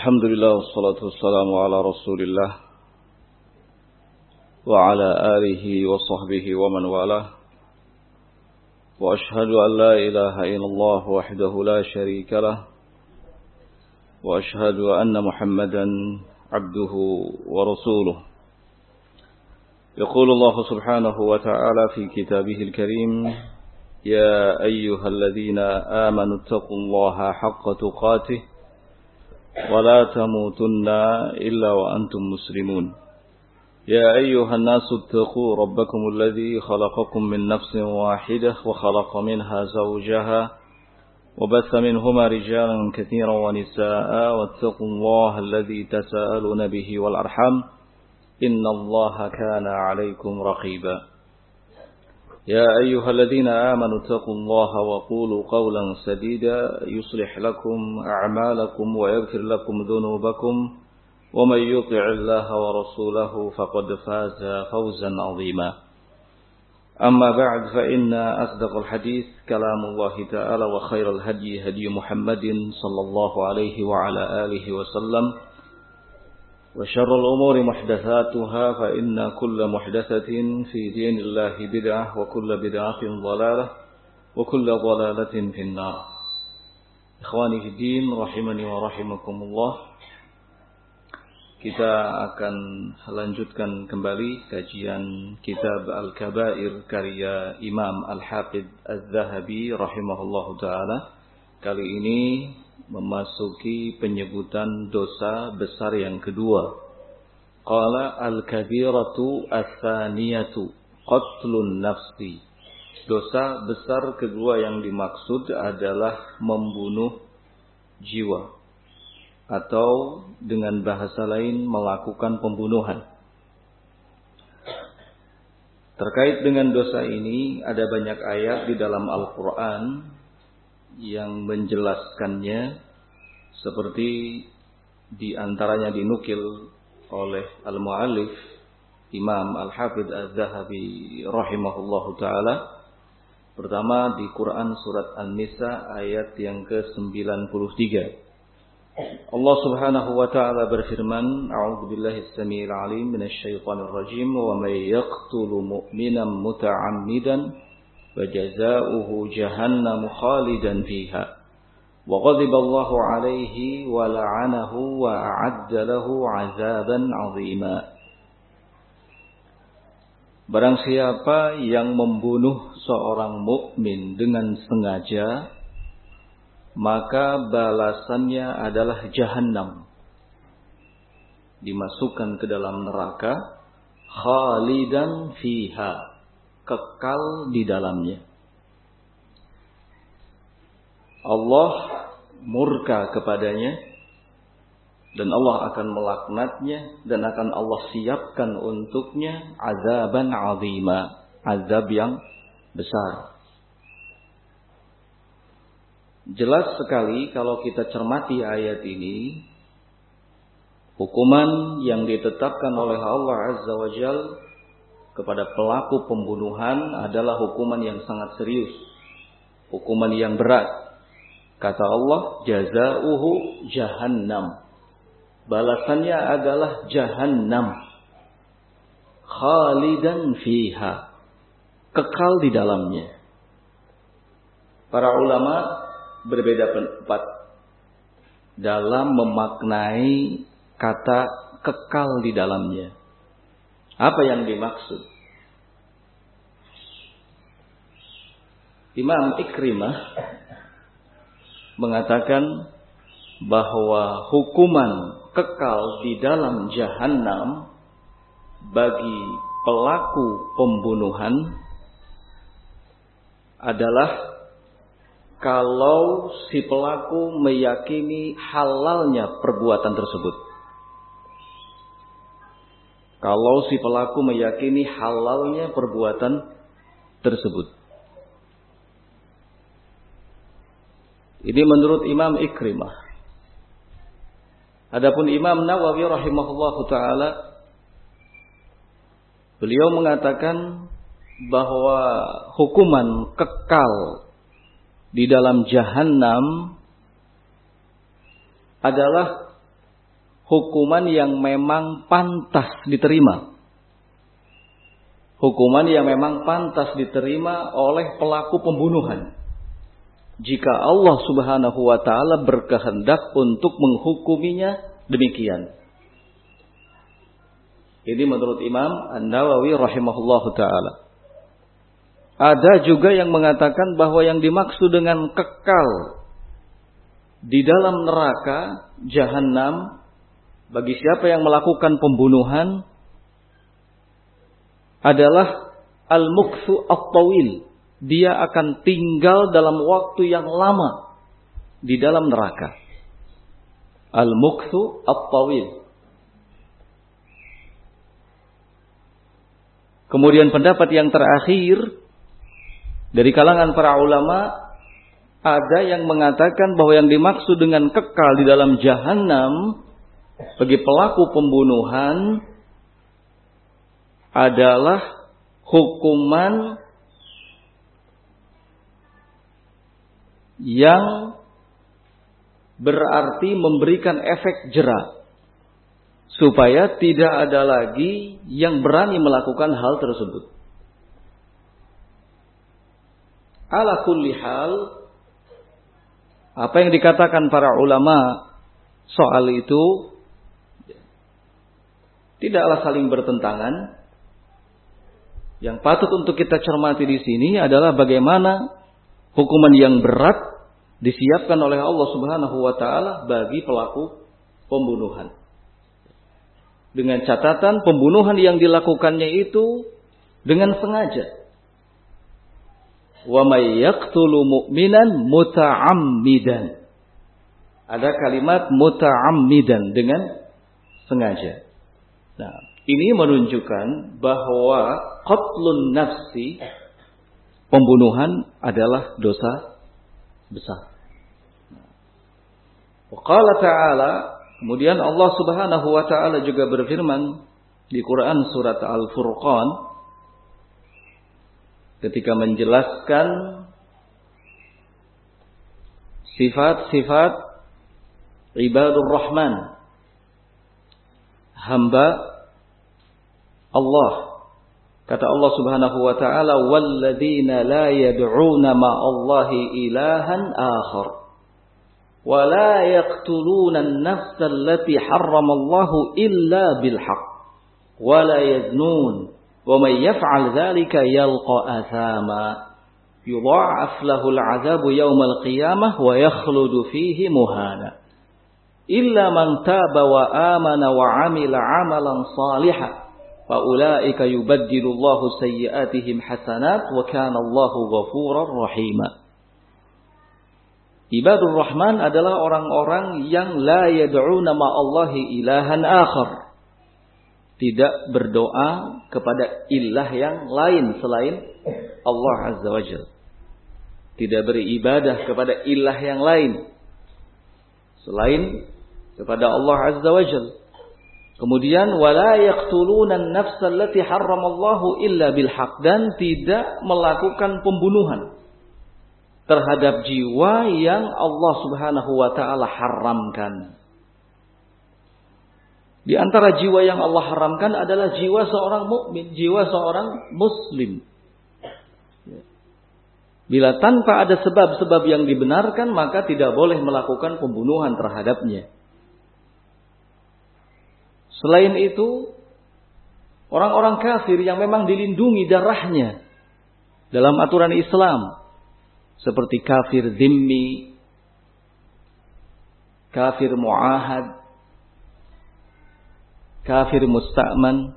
Alhamdulillah wassalatu wassalamu ala Rasulillah wa ala alihi wa sahbihi wa man walah. Wa ashhadu an la ilaha illallah wahdahu la sharika lah. Wa ashhadu anna Muhammadan abduhu wa rasuluh. Yaqulu Allah subhanahu wa ta'ala fi kitabihil karim, ya ayyuhalladzina amanu taqullaha haqqa tuqatih ولا تموتن إلا وأنتم مسلمون يا أيها الناس اتقوا ربكم الذي خلقكم من نفس واحدة وخلق منها زوجها وبث منهما رجالا كثيرا ونساء واتقوا الله الذي تساءلون به والأرحام إن الله كان عليكم رقيبا يا أيها الذين آمنوا اتقوا الله وقولوا قولا سديدا يصلح لكم أعمالكم ويغفر لكم ذنوبكم ومن يطع الله ورسوله فقد فاز فوزا عظيما أما بعد فإن أصدق الحديث كلام الله تعالى وخير الهدي هدي محمد صلى الله عليه وعلى آله وسلم وشر الأمور محدثاتها فإن كل محدثة في دين الله بدعة وكل بدعة ضلالة وكل ضلالة في النار. Ikhwani fi din rahimani wa rahimakumullah. Kita akan lanjutkan kembali kajian kitab Al-Kabair karya Imam Al-Hafidh Az-Zahabi rahimahullahu taala. Kali ini memasuki penyebutan dosa besar yang kedua. Qala al-kabiratu ats-tsaniyatu qatlun nafsi. Dosa besar kedua yang dimaksud adalah membunuh jiwa, atau dengan bahasa lain melakukan pembunuhan. Terkait dengan dosa ini ada banyak ayat di dalam Al-Qur'an yang menjelaskannya, seperti di antaranya dinukil oleh al-muallif Imam Al-Hafidh Az-Zahabi rahimahullahu taala. Pertama di Quran surat An-Nisa ayat yang ke-93. Allah Subhanahu wa taala berfirman, A'udzu billahi as-sami'il 'alim minasyaitonir rajim, wa may yaqtulu mu'minan muta'ammidan فجزاؤه جهنم خالدا فيها وغضب الله عليه ولعنه وأعد له عذابا عظيما. Barang siapa yang membunuh seorang mukmin dengan sengaja, maka balasannya adalah Jahannam, dimasukkan ke dalam neraka, khalidan fiha, kekal di dalamnya. Allah murka kepadanya dan Allah akan melaknatnya dan akan Allah siapkan untuknya azaban azima, azab yang besar. Jelas sekali kalau kita cermati ayat ini, hukuman yang ditetapkan oleh Allah Azza wa Jalla kepada pelaku pembunuhan adalah hukuman yang sangat serius, hukuman yang berat. Kata Allah, jazaohu jahannam, balasannya adalah Jahannam, khalidan fiha, kekal di dalamnya. Para ulama berbeda pendapat dalam memaknai kata kekal di dalamnya. Apa yang dimaksud? Imam Ikrimah mengatakan bahwa hukuman kekal di dalam Jahannam bagi pelaku pembunuhan adalah kalau si pelaku meyakini halalnya perbuatan tersebut. Kalau si pelaku meyakini halalnya perbuatan tersebut. Ini menurut Imam Ikrimah. Adapun Imam Nawawi rahimahullahu taala, beliau mengatakan bahwa hukuman kekal di dalam Jahannam adalah hukuman yang memang pantas diterima. Hukuman yang memang pantas diterima oleh pelaku pembunuhan. Jika Allah Subhanahu wa ta'ala berkehendak untuk menghukuminya demikian. Ini menurut Imam An-Nawawi rahimahullahu ta'ala. Ada juga yang mengatakan bahwa yang dimaksud dengan kekal di dalam neraka Jahannam bagi siapa yang melakukan pembunuhan adalah al-mukthu at-tawil. Dia akan tinggal dalam waktu yang lama di dalam neraka. Al-mukthu at-tawil. Kemudian pendapat yang terakhir dari kalangan para ulama, ada yang mengatakan bahwa yang dimaksud dengan kekal di dalam Jahannam bagi pelaku pembunuhan adalah hukuman yang berarti memberikan efek jera, supaya tidak ada lagi yang berani melakukan hal tersebut. Ala kulli hal, apa yang dikatakan para ulama soal itu tidaklah saling bertentangan. Yang patut untuk kita cermati di sini adalah bagaimana hukuman yang berat disiapkan oleh Allah Subhanahu wa ta'ala bagi pelaku pembunuhan. Dengan catatan pembunuhan yang dilakukannya itu dengan sengaja. Wa may yaqtulu mu'minan muta'ammidan. Ada kalimat muta'ammidan dengan sengaja. Nah, ini menunjukkan bahwa qatlun nafsi, pembunuhan adalah dosa besar. Wa qala ta'ala, kemudian Allah Subhanahu wa ta'ala juga berfirman di Quran surat Al-Furqan ketika menjelaskan sifat-sifat ibadur rahman, hamba Allah. Kata Allah Subhanahu wa ta'ala, walladzina la yad'una ma'allahi ilahan akhar wa la yaqtuluna an-nafsa allati harramallahu illa bil haqq wa la yaznun wa may yaf'al dzalika yalqa athama yudha'af lahu al-'adzabu yawmal qiyamah wa yakhludu fihi muhana illa man taba wa amana wa 'amila 'amalan shalihan fa ulaika yubaddilullahu sayyi'atihim hasanat wa kana Allahu ghafurar rahima. Ibadur Rahman adalah orang-orang yang la yad'una ma'allahi ilahan akhar. Tidak berdoa kepada ilah yang lain selain Allah Azza wa Jalla. Tidak beribadah kepada ilah yang lain selain kepada Allah Azza wa Jalla. Kemudian wala yaqtuluna an-nafsa allati harramallahu illa bil haqq, dan tidak melakukan pembunuhan terhadap jiwa yang Allah Subhanahu wa ta'ala haramkan. Di antara jiwa yang Allah haramkan adalah jiwa seorang mukmin, jiwa seorang muslim. Bila tanpa ada sebab-sebab yang dibenarkan, maka tidak boleh melakukan pembunuhan terhadapnya. Selain itu, orang-orang kafir yang memang dilindungi darahnya dalam aturan Islam, seperti kafir dhimmi, kafir mu'ahad, kafir musta'man,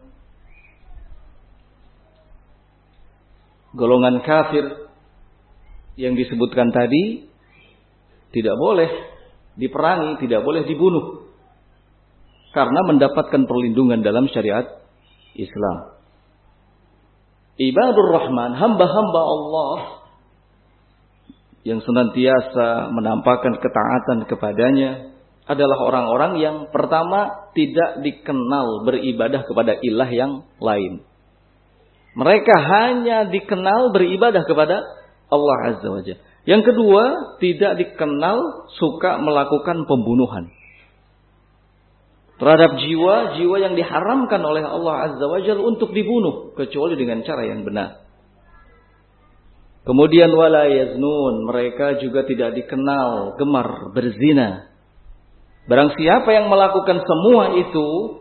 golongan kafir yang disebutkan tadi tidak boleh diperangi, tidak boleh dibunuh, karena mendapatkan perlindungan dalam syariat Islam. Ibadur Rahman, hamba-hamba Allah yang senantiasa menampakkan ketaatan kepadanya adalah orang-orang yang pertama tidak dikenal beribadah kepada ilah yang lain. Mereka hanya dikenal beribadah kepada Allah Azza wa Jalla. Yang kedua, tidak dikenal suka melakukan pembunuhan. terhadap jiwa-jiwa yang diharamkan oleh Allah Azza wa Jalla untuk dibunuh kecuali dengan cara yang benar. Kemudian wala yaznun, mereka juga tidak dikenal gemar berzina. Barang siapa yang melakukan semua itu,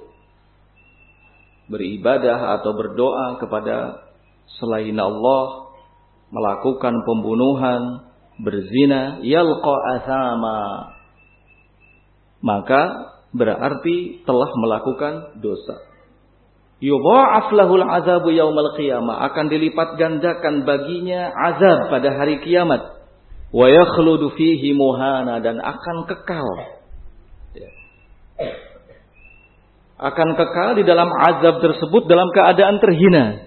beribadah atau berdoa kepada selain Allah, melakukan pembunuhan, berzina, yalqa athama, maka berarti telah melakukan dosa. Yudha'af lahul azabu yaumal qiyamah, akan dilipat gandakan baginya azab pada hari kiamat. Wa yakhludu fihi muhana, dan akan kekal. Akan kekal di dalam azab tersebut dalam keadaan terhina.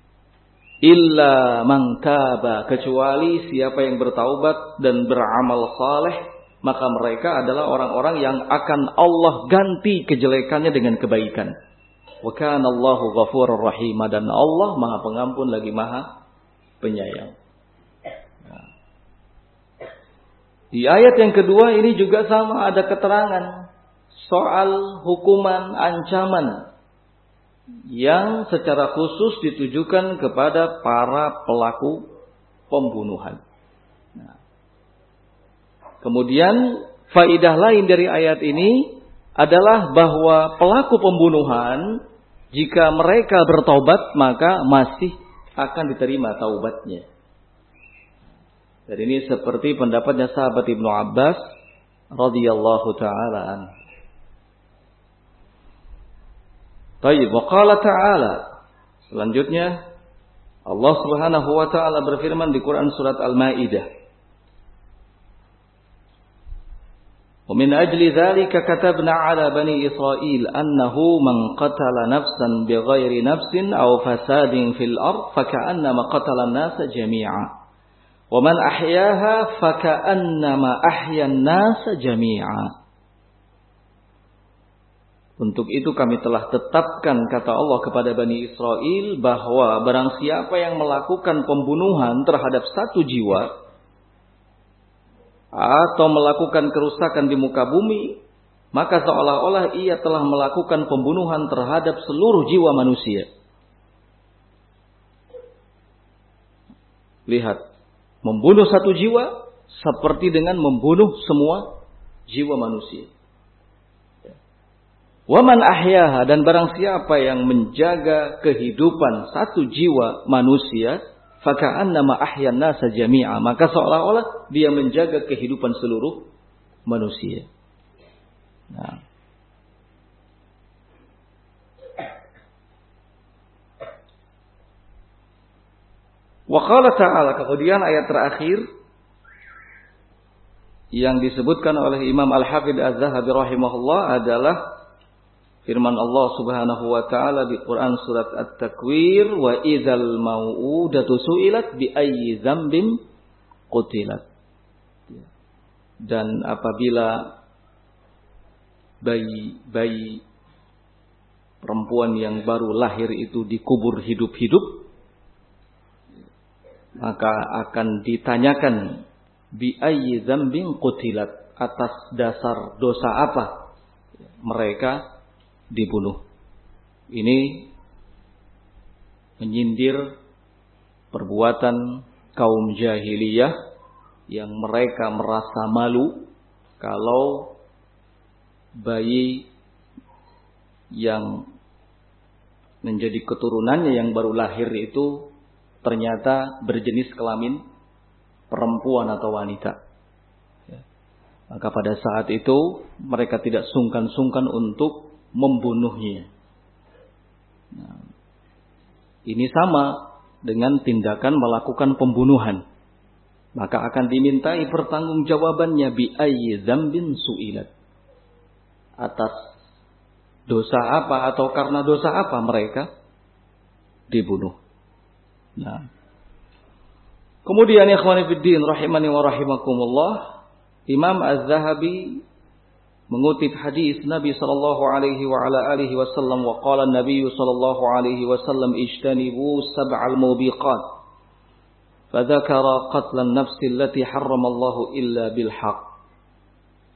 Illa man taba, kecuali siapa yang bertaubat dan beramal saleh, maka mereka adalah orang-orang yang akan Allah ganti kejelekannya dengan kebaikan. Wa kana Allahu ghafurur rahim, dan Allah Maha Pengampun lagi Maha Penyayang. Nah. Di ayat yang kedua ini juga sama, ada keterangan soal hukuman ancaman yang secara khusus ditujukan kepada para pelaku pembunuhan. Nah. Kemudian faidah lain dari ayat ini adalah bahwa pelaku pembunuhan, jika mereka bertaubat, maka masih akan diterima taubatnya. Dan ini seperti pendapatnya sahabat Ibnu Abbas radhiyallahu taala anhu. Baik, wa qala ta'ala. Selanjutnya Allah Subhanahu wa taala berfirman di Quran surat Al-Maidah. ومن أجل ذلك كتبنا على بني إسرائيل أنه من قتل نفسا بغير نفس أو فساد في الأرض فكأنما قتل الناس جميعا ومن أحياها فكأنما أحيا الناس جميعا. Untuk itu kami telah tetapkan, kata Allah kepada Bani Israel, bahwa barang siapa yang melakukan pembunuhan terhadap satu jiwa atau melakukan kerusakan di muka bumi, maka seolah-olah ia telah melakukan pembunuhan terhadap seluruh jiwa manusia. Lihat, membunuh satu jiwa seperti dengan membunuh semua jiwa manusia. Waman ahyaha, dan barang siapa yang menjaga kehidupan satu jiwa manusia, faka'annama ahyan nasa jami'a, maka seolah-olah dia menjaga kehidupan seluruh manusia. Nah. Wa qala ta'ala, kemudian ayat terakhir yang disebutkan oleh Imam Al-Hafidz Az-Zahabi rahimahullah adalah firman Allah Subhanahu wa taala di Quran surat At-Takwir, wa idzal mau'udatu su'ilat bi ayyi dzambin qutilat. Dan apabila bayi perempuan yang baru lahir itu dikubur hidup-hidup, maka akan ditanyakan bi ayyi dzambin qutilat, atas dasar dosa apa mereka dibunuh. Ini menyindir perbuatan kaum jahiliyah yang mereka merasa malu kalau bayi yang menjadi keturunannya yang baru lahir itu ternyata berjenis kelamin perempuan atau wanita. Maka pada saat itu mereka tidak sungkan-sungkan untuk membunuhnya. Nah, ini sama dengan tindakan melakukan pembunuhan. Maka akan dimintai pertanggungjawabannya bi ayyi dzambin su'ilat. Atas dosa apa atau karena dosa apa mereka dibunuh. Nah. Kemudian ikhwani fiddin rahimani wa rahimakumullah, Imam Az-Zahabi mengutip hadis Nabi sallallahu alaihi wa ala alihi wasallam, wa qala an-nabiy sallallahu alaihi wasallam ijtanibu sab'al mubiqat fa dzakara qatl an-nafs allati harrama Allah illa bil haqq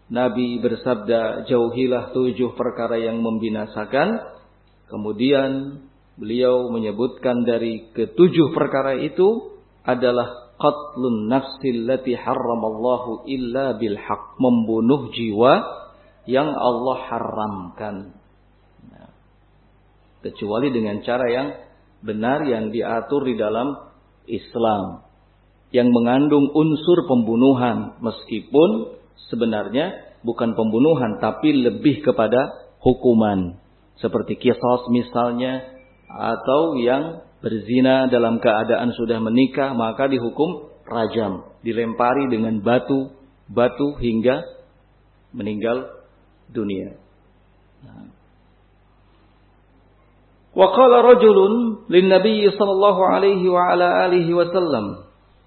Nabi bersabda, jauhilah 7 perkara yang membinasakan. Kemudian beliau menyebutkan dari ke-7 perkara itu adalah qatlun nafsil lati harramallahu illa bil haqq, membunuh jiwa yang Allah haramkan. Nah, kecuali dengan cara yang benar yang diatur di dalam Islam, yang mengandung unsur pembunuhan, meskipun sebenarnya bukan pembunuhan tapi lebih kepada hukuman, seperti qisas misalnya, atau yang berzina dalam keadaan sudah menikah maka dihukum rajam, dilempari dengan batu hingga meninggal dunia. Wa qala rajulun lin nabiy sallallahu alaihi wa ala alihi wasallam.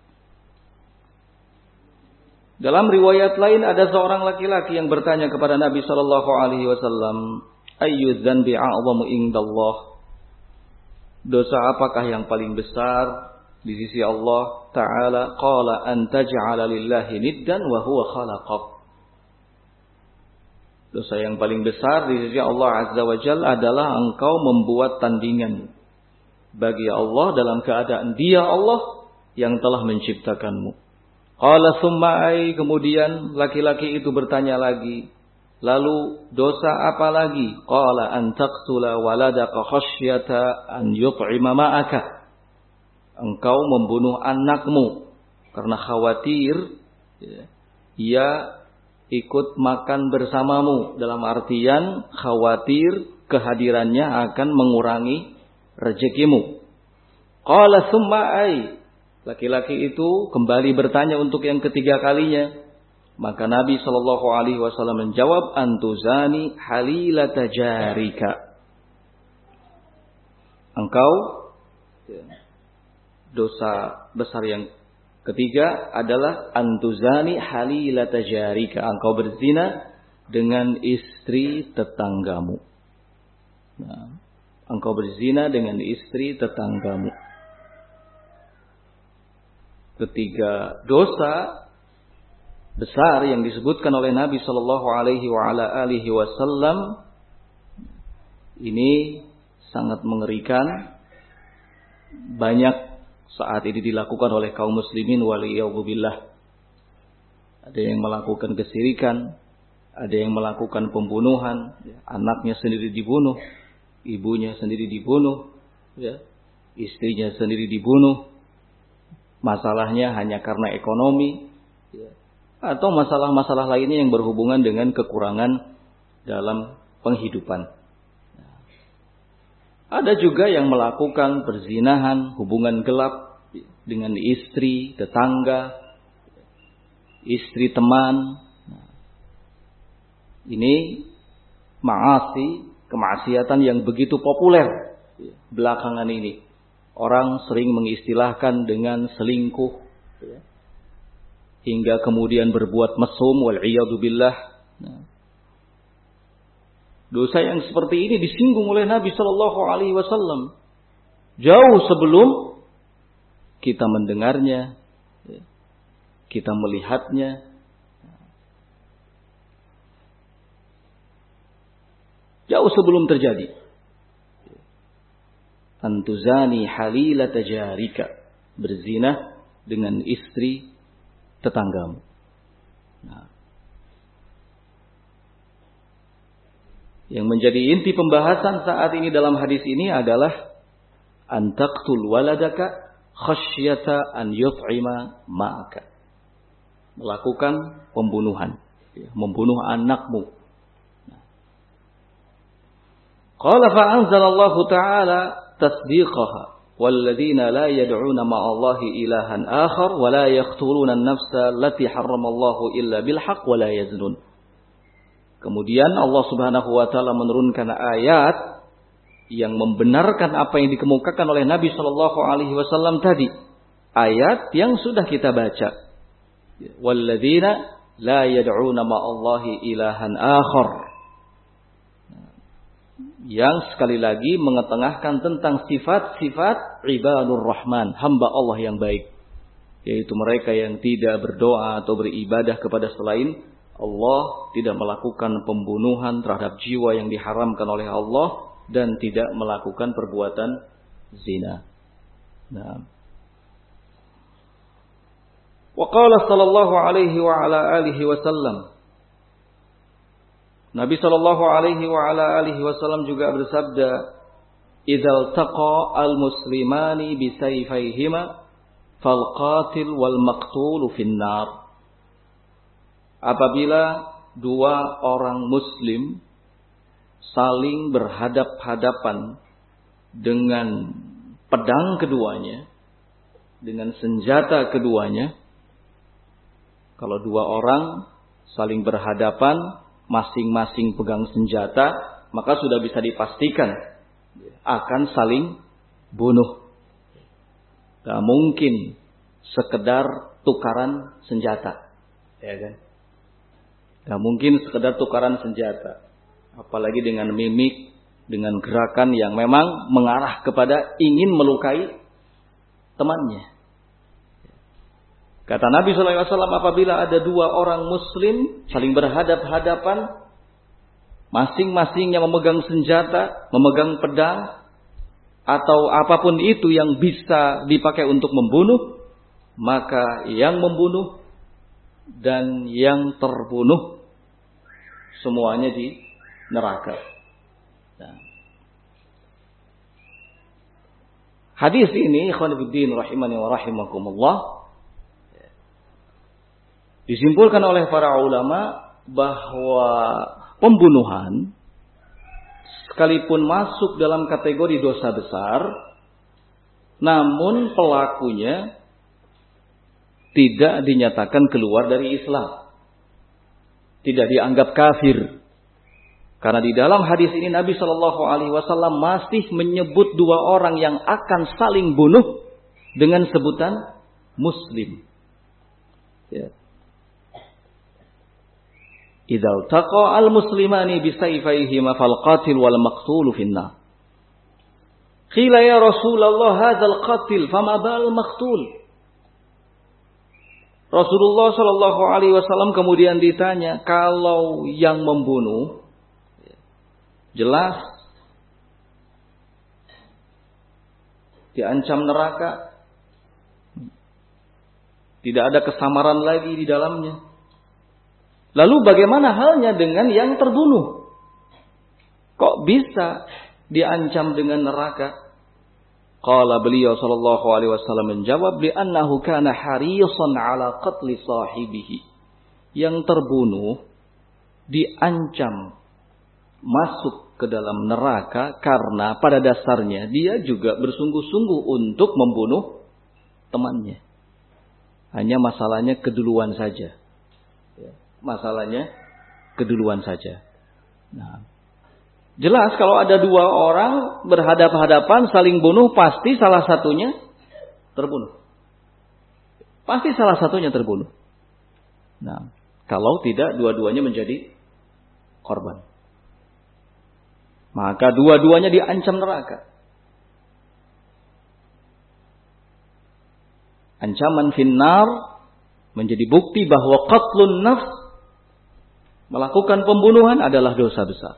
Dalam riwayat lain ada seorang laki-laki yang bertanya kepada Nabi sallallahu alaihi wasallam, ayyu dzanbi a'zamu indallah? Dosa apakah yang paling besar di sisi Allah Ta'ala? Qala an taj'ala lillahi niddan wa huwa khalaqak. Dosa yang paling besar di sisi Allah Azza wa Jalla adalah engkau membuat tandingan bagi Allah dalam keadaan Dia Allah yang telah menciptakanmu. Qala summa ay, kemudian laki-laki itu bertanya lagi, lalu dosa apa lagi? Qala an taqtula waladaka khasyata an yut'ima ma'aka. Engkau membunuh anakmu karena khawatir ia ikut makan bersamamu, dalam artian khawatir kehadirannya akan mengurangi rezekimu. Qala summa ay, laki-laki itu kembali bertanya untuk yang ketiga kalinya. Maka Nabi sallallahu alaihi wasallam menjawab, antuzani halilata jarika. Engkau, dosa besar yang ketiga adalah antuzani halilata jarika. Engkau berzina dengan istri tetanggamu. Nah, engkau berzina dengan istri tetanggamu. Ketiga dosa besar yang disebutkan oleh Nabi sallallahu alaihi wa ala alihi wasallam ini sangat mengerikan. Banyak saat ini dilakukan oleh kaum muslimin waliyadzubillah. Ada yang melakukan kesyirikan, ada yang melakukan pembunuhan, anaknya sendiri dibunuh, ibunya sendiri dibunuh, istrinya sendiri dibunuh. Masalahnya hanya karena ekonomi, atau masalah-masalah lainnya yang berhubungan dengan kekurangan dalam penghidupan. Ada juga yang melakukan perzinahan, hubungan gelap dengan istri tetangga, istri teman. Ini maasi, kemaksiatan yang begitu populer belakangan ini. Orang sering mengistilahkan dengan selingkuh, hingga kemudian berbuat mesum, wal'iyadu billah. Dosa yang seperti ini disinggung oleh Nabi sallallahu alaihi wasallam jauh sebelum kita mendengarnya, kita melihatnya. Jauh sebelum terjadi. Antuzani halilata jarika, berzina dengan istri tetanggamu. Nah, yang menjadi inti pembahasan saat ini dalam hadis ini adalah antaqtul waladaka khasyata an yut'ima ma'aka. Melakukan pembunuhan, membunuh anakmu. Qala fa anzalallahu ta'ala tasdiqaha والذين لا يدعون مع الله إلها آخر ولا يقتلون النفس التي حرم الله إلا بالحق ولا يزنون. Kemudian Allah Subhanahu wa taala menurunkan ayat yang membenarkan apa yang dikemukakan oleh Nabi sallallahu alaihi wasallam tadi. Ayat yang sudah kita baca. Walladzina la yad'una ma'allahi ilahan akhar. Yang sekali lagi mengetengahkan tentang sifat-sifat ibadur rahman, hamba Allah yang baik, yaitu mereka yang tidak berdoa atau beribadah kepada selain Allah tidak melakukan pembunuhan terhadap jiwa yang diharamkan oleh Allah dan tidak melakukan perbuatan zina. Nah. Wa qala sallallahu alaihi wa ala alihi wasallam. Nabi sallallahu alaihi wa ala alihi wasallam juga bersabda, "Idzal taqa al-muslimani bi sayfayhima fal qatil wal maqtul finnar." Apabila dua orang muslim saling berhadap-hadapan dengan pedang keduanya, dengan senjata keduanya, kalau dua orang saling berhadapan, masing-masing pegang senjata, maka sudah bisa dipastikan akan saling bunuh. Gak mungkin sekedar tukaran senjata, ya kan? Gak mungkin sekedar tukaran senjata. Apalagi dengan mimik, dengan gerakan yang memang mengarah kepada ingin melukai temannya. Kata Nabi SAW, apabila ada dua orang muslim saling berhadap-hadapan, masing-masingnya memegang senjata, memegang pedang, atau apapun itu yang bisa dipakai untuk membunuh, maka yang membunuh dan yang terbunuh semuanya di neraka. Nah. Hadis ini, ikhwan fillah rahimani wa rahimakumullah, disimpulkan oleh para ulama bahwa pembunuhan sekalipun masuk dalam kategori dosa besar, namun pelakunya tidak dinyatakan keluar dari Islam, tidak dianggap kafir. Karena di dalam hadis ini Nabi Shallallahu Alaihi Wasallam masih menyebut dua orang yang akan saling bunuh dengan sebutan Muslim. Ya. Idzal taqa al-muslimani bisayfayhima fal qatil wal maqtul finnar. Qila ya Rasulullah hadzal qatil fama bal maqtul. Rasulullah Shallallahu Alaihi Wasallam kemudian ditanya, kalau yang membunuh jelas diancam neraka, tidak ada kesamaran lagi di dalamnya. Lalu bagaimana halnya dengan yang terbunuh? Kok bisa diancam dengan neraka? Qala beliau sallallahu alaihi wasallam menjawab, "Li'annahu kana harisan 'ala qatli sahibihi." Yang terbunuh diancam masuk ke dalam neraka karena pada dasarnya dia juga bersungguh-sungguh untuk membunuh temannya. Hanya masalahnya keduluan saja. Masalahnya keduluan saja. Nah, jelas kalau ada dua orang berhadap-hadapan saling bunuh, pasti salah satunya terbunuh. Pasti salah satunya terbunuh. Nah, kalau tidak dua-duanya menjadi korban, maka dua-duanya diancam neraka. Ancaman finnar menjadi bukti bahwa qatlun nafs, melakukan pembunuhan, adalah dosa besar.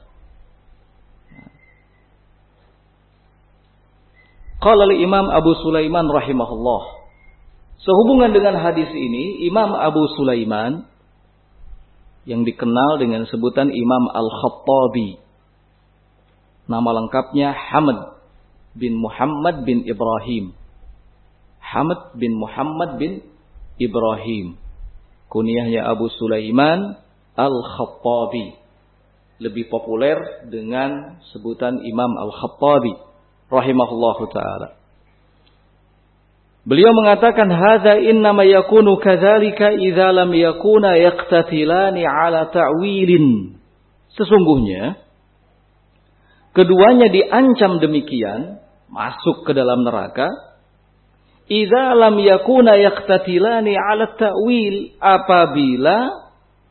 Qala Imam Abu Sulaiman rahimahullah. Sehubungan dengan hadis ini, Imam Abu Sulaiman yang dikenal dengan sebutan Imam Al-Khattabi, nama lengkapnya Hamad bin Muhammad bin Ibrahim. Hamad bin Muhammad bin Ibrahim. Kunyahnya Abu Sulaiman Al-Khattabi. Lebih populer dengan sebutan Imam Al-Khattabi rahimahullahu ta'ala. Beliau mengatakan, hadza innama yakunu kadzalika idza lam yakuna yaqtatilani ala ta'wilin. Sesungguhnya keduanya diancam demikian masuk ke dalam neraka idza lam yakuna yaqtatilani ala ta'wil, apabila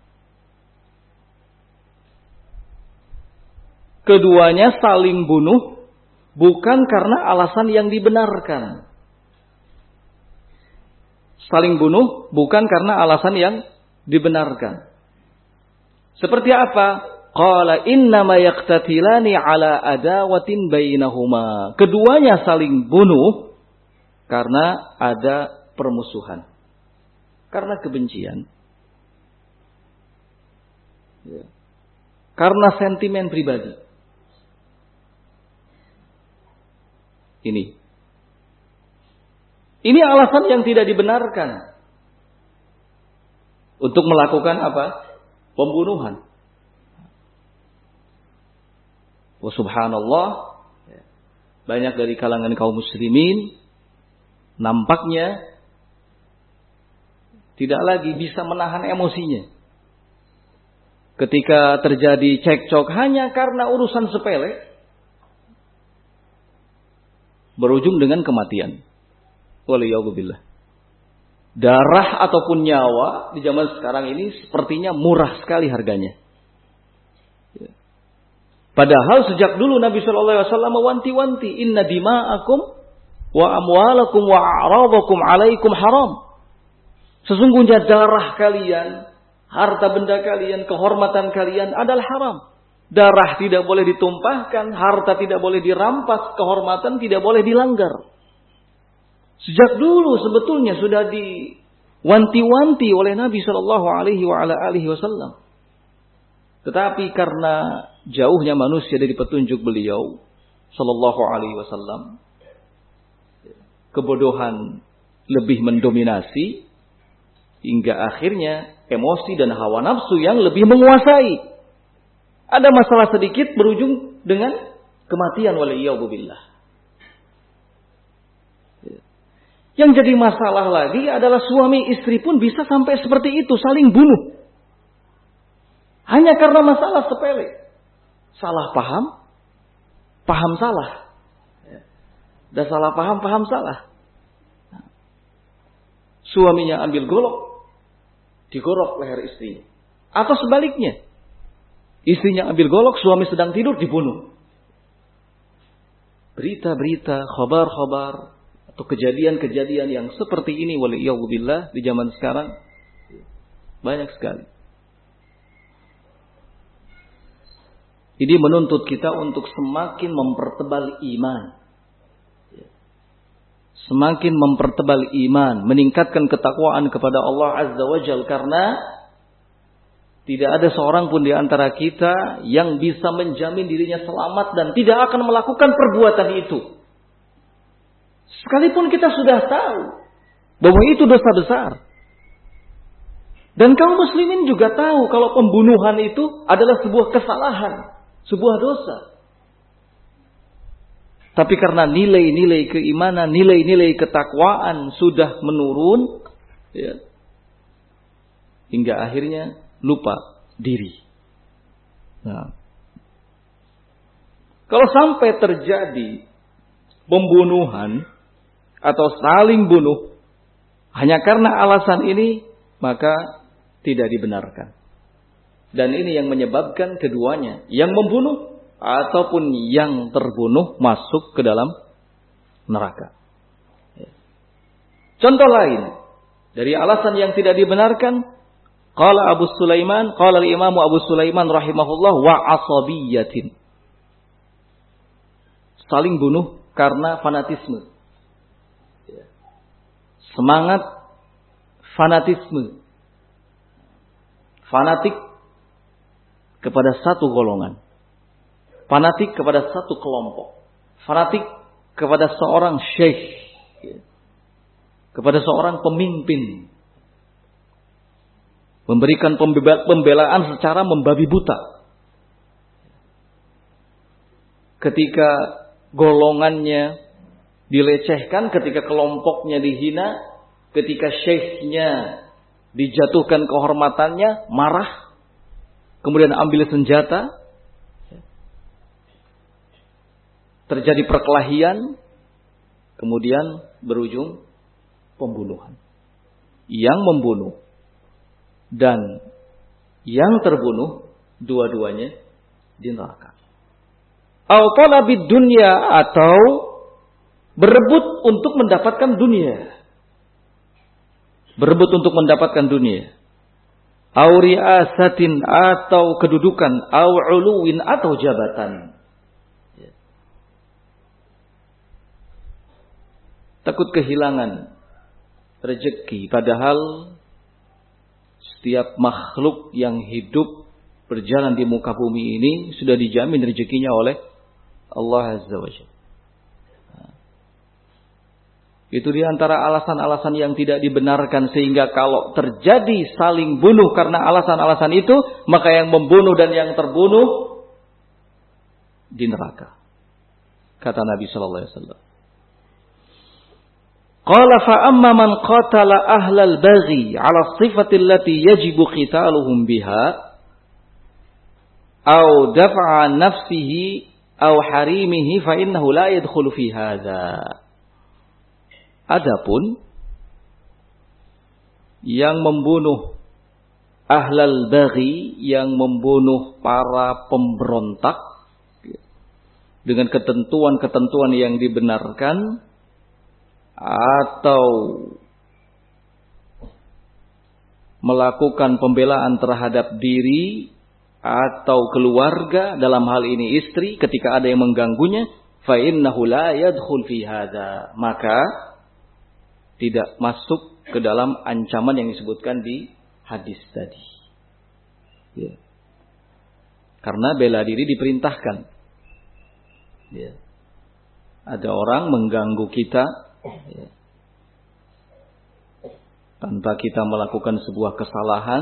keduanya saling bunuh bukan karena alasan yang dibenarkan. Saling bunuh bukan karena alasan yang dibenarkan. Seperti apa? Qala innama yaqtatilani ala adawatin bainahuma. Keduanya saling bunuh karena ada permusuhan. Karena kebencian. Ya. Karena sentimen pribadi. Ini alasan yang tidak dibenarkan untuk melakukan apa? Pembunuhan. Oh, subhanallah, banyak dari kalangan kaum muslimin nampaknya tidak lagi bisa menahan emosinya. Ketika terjadi cekcok hanya karena urusan sepele, berujung dengan kematian. Waliyahzubillah. Darah ataupun nyawa di zaman sekarang ini sepertinya murah sekali harganya. Padahal sejak dulu Nabi Shallallahu Alaihi Wasallam mewanti-wanti, inna dima'akum wa amwalakum wa a'radakum alaikum haram. Sesungguhnya darah kalian, harta benda kalian, kehormatan kalian adalah haram. Darah tidak boleh ditumpahkan, harta tidak boleh dirampas, kehormatan tidak boleh dilanggar. Sejak dulu sebetulnya sudah diwanti-wanti oleh Nabi Shallallahu Alaihi Wasallam. Tetapi karena jauhnya manusia dari petunjuk beliau Shallallahu Alaihi Wasallam, kebodohan lebih mendominasi hingga akhirnya emosi dan hawa nafsu yang lebih menguasai. Ada masalah sedikit berujung dengan kematian, waliyahzubillah. Yang jadi masalah lagi adalah suami istri pun bisa sampai seperti itu, saling bunuh. Hanya karena masalah sepele. Salah paham, paham salah. Dan salah paham, paham salah. Suaminya ambil golok, digorok leher istrinya. Atau sebaliknya. Istrinya ambil golok, suami sedang tidur, dibunuh. Berita-berita, khabar-khabar, atau kejadian-kejadian yang seperti ini waliyahzubillah di zaman sekarang banyak sekali. Ini menuntut kita untuk semakin mempertebal iman. Semakin mempertebal iman, meningkatkan ketakwaan kepada Allah Azza wa Jalla, karena tidak ada seorang pun di antara kita yang bisa menjamin dirinya selamat dan tidak akan melakukan perbuatan itu. Sekalipun kita sudah tahu bahwa itu dosa besar. Dan kaum muslimin juga tahu kalau pembunuhan itu adalah sebuah kesalahan, sebuah dosa. Tapi karena nilai-nilai keimanan, nilai-nilai ketakwaan sudah menurun, ya, hingga akhirnya lupa diri. Nah, kalau sampai terjadi pembunuhan atau saling bunuh hanya karena alasan ini, maka tidak dibenarkan. Dan ini yang menyebabkan keduanya, yang membunuh ataupun yang terbunuh, masuk ke dalam neraka. Contoh lain dari alasan yang tidak dibenarkan, qala Abu Sulaiman, qala al-Imam Abu Sulaiman rahimahullah, wa asabiyatin. Saling bunuh karena fanatisme. Semangat fanatisme. Fanatik kepada satu golongan. Fanatik kepada satu kelompok. Fanatik kepada seorang syekh. Kepada seorang pemimpin. Memberikan pembelaan secara membabi buta. Ketika golongannya dilecehkan, ketika kelompoknya dihina, ketika syekhnya dijatuhkan kehormatannya, marah, kemudian ambil senjata, terjadi perkelahian, kemudian berujung pembunuhan. Yang membunuh dan yang terbunuh, dua-duanya di neraka. Au talabid dunya, atau berebut untuk mendapatkan dunia. Berebut untuk mendapatkan dunia. au riasatin atau kedudukan, au uluwin atau jabatan. Takut kehilangan rezeki, padahal setiap makhluk yang hidup berjalan di muka bumi ini sudah dijamin rezekinya oleh Allah Azza wa Jalla. Itu di antara alasan-alasan yang tidak dibenarkan, sehingga kalau terjadi saling bunuh karena alasan-alasan itu, maka yang membunuh dan yang terbunuh di neraka. Kata Nabi sallallahu alaihi wasallam. Qala fa amma man qatala ahlal baghi 'ala sifati allati yajibu qitaluhum biha aw daf'a nafsihi aw harimihi fa innahu la yadkhulu fi hadza. Adapun yang membunuh ahlal baghi, yang membunuh para pemberontak dengan ketentuan-ketentuan yang dibenarkan, atau melakukan pembelaan terhadap diri atau keluarga, dalam hal ini istri, ketika ada yang mengganggunya, fa innahu la yadkhul fi hadza, maka tidak masuk ke dalam ancaman yang disebutkan di hadis tadi. Ya. Karena bela diri diperintahkan. Ya. Ada orang mengganggu kita, ya, tanpa kita melakukan sebuah kesalahan,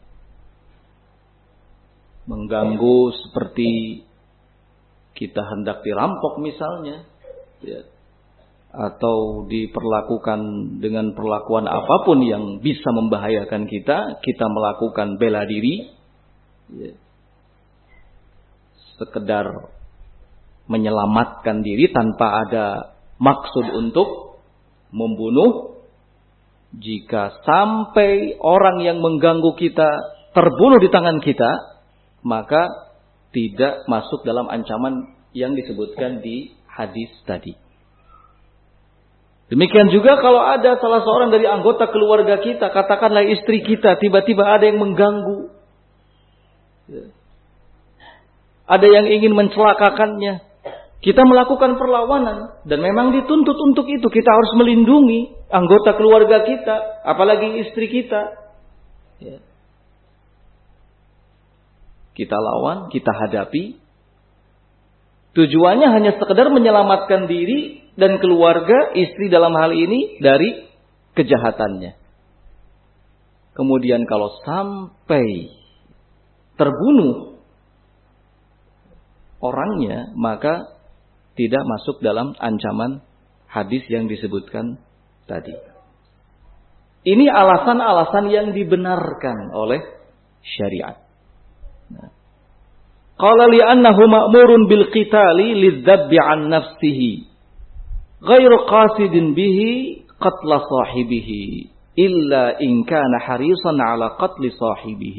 mengganggu seperti kita hendak dirampok misalnya, ya, atau diperlakukan dengan perlakuan apapun yang bisa membahayakan kita, kita melakukan bela diri, ya, sekedar menyelamatkan diri tanpa ada maksud untuk membunuh. Jika sampai orang yang mengganggu kita terbunuh di tangan kita, maka tidak masuk dalam ancaman yang disebutkan di hadis tadi. Demikian juga kalau ada salah seorang dari anggota keluarga kita, katakanlah istri kita, tiba-tiba ada yang mengganggu, ada yang ingin mencelakakannya, kita melakukan perlawanan, dan memang dituntut untuk itu. Kita harus melindungi anggota keluarga kita, apalagi istri kita. Kita lawan, kita hadapi. Tujuannya hanya sekedar menyelamatkan diri dan keluarga, istri dalam hal ini, dari kejahatannya. Kemudian kalau sampai terbunuh orangnya, maka tidak masuk dalam ancaman hadis yang disebutkan tadi. Ini alasan-alasan yang dibenarkan oleh syariat. Qala li'annahu ma'murun bil qitali lidzabbi an nafsihi ghairu qasidin bihi qatla sahibihi illa in kana harisan ala qatli sahibihi.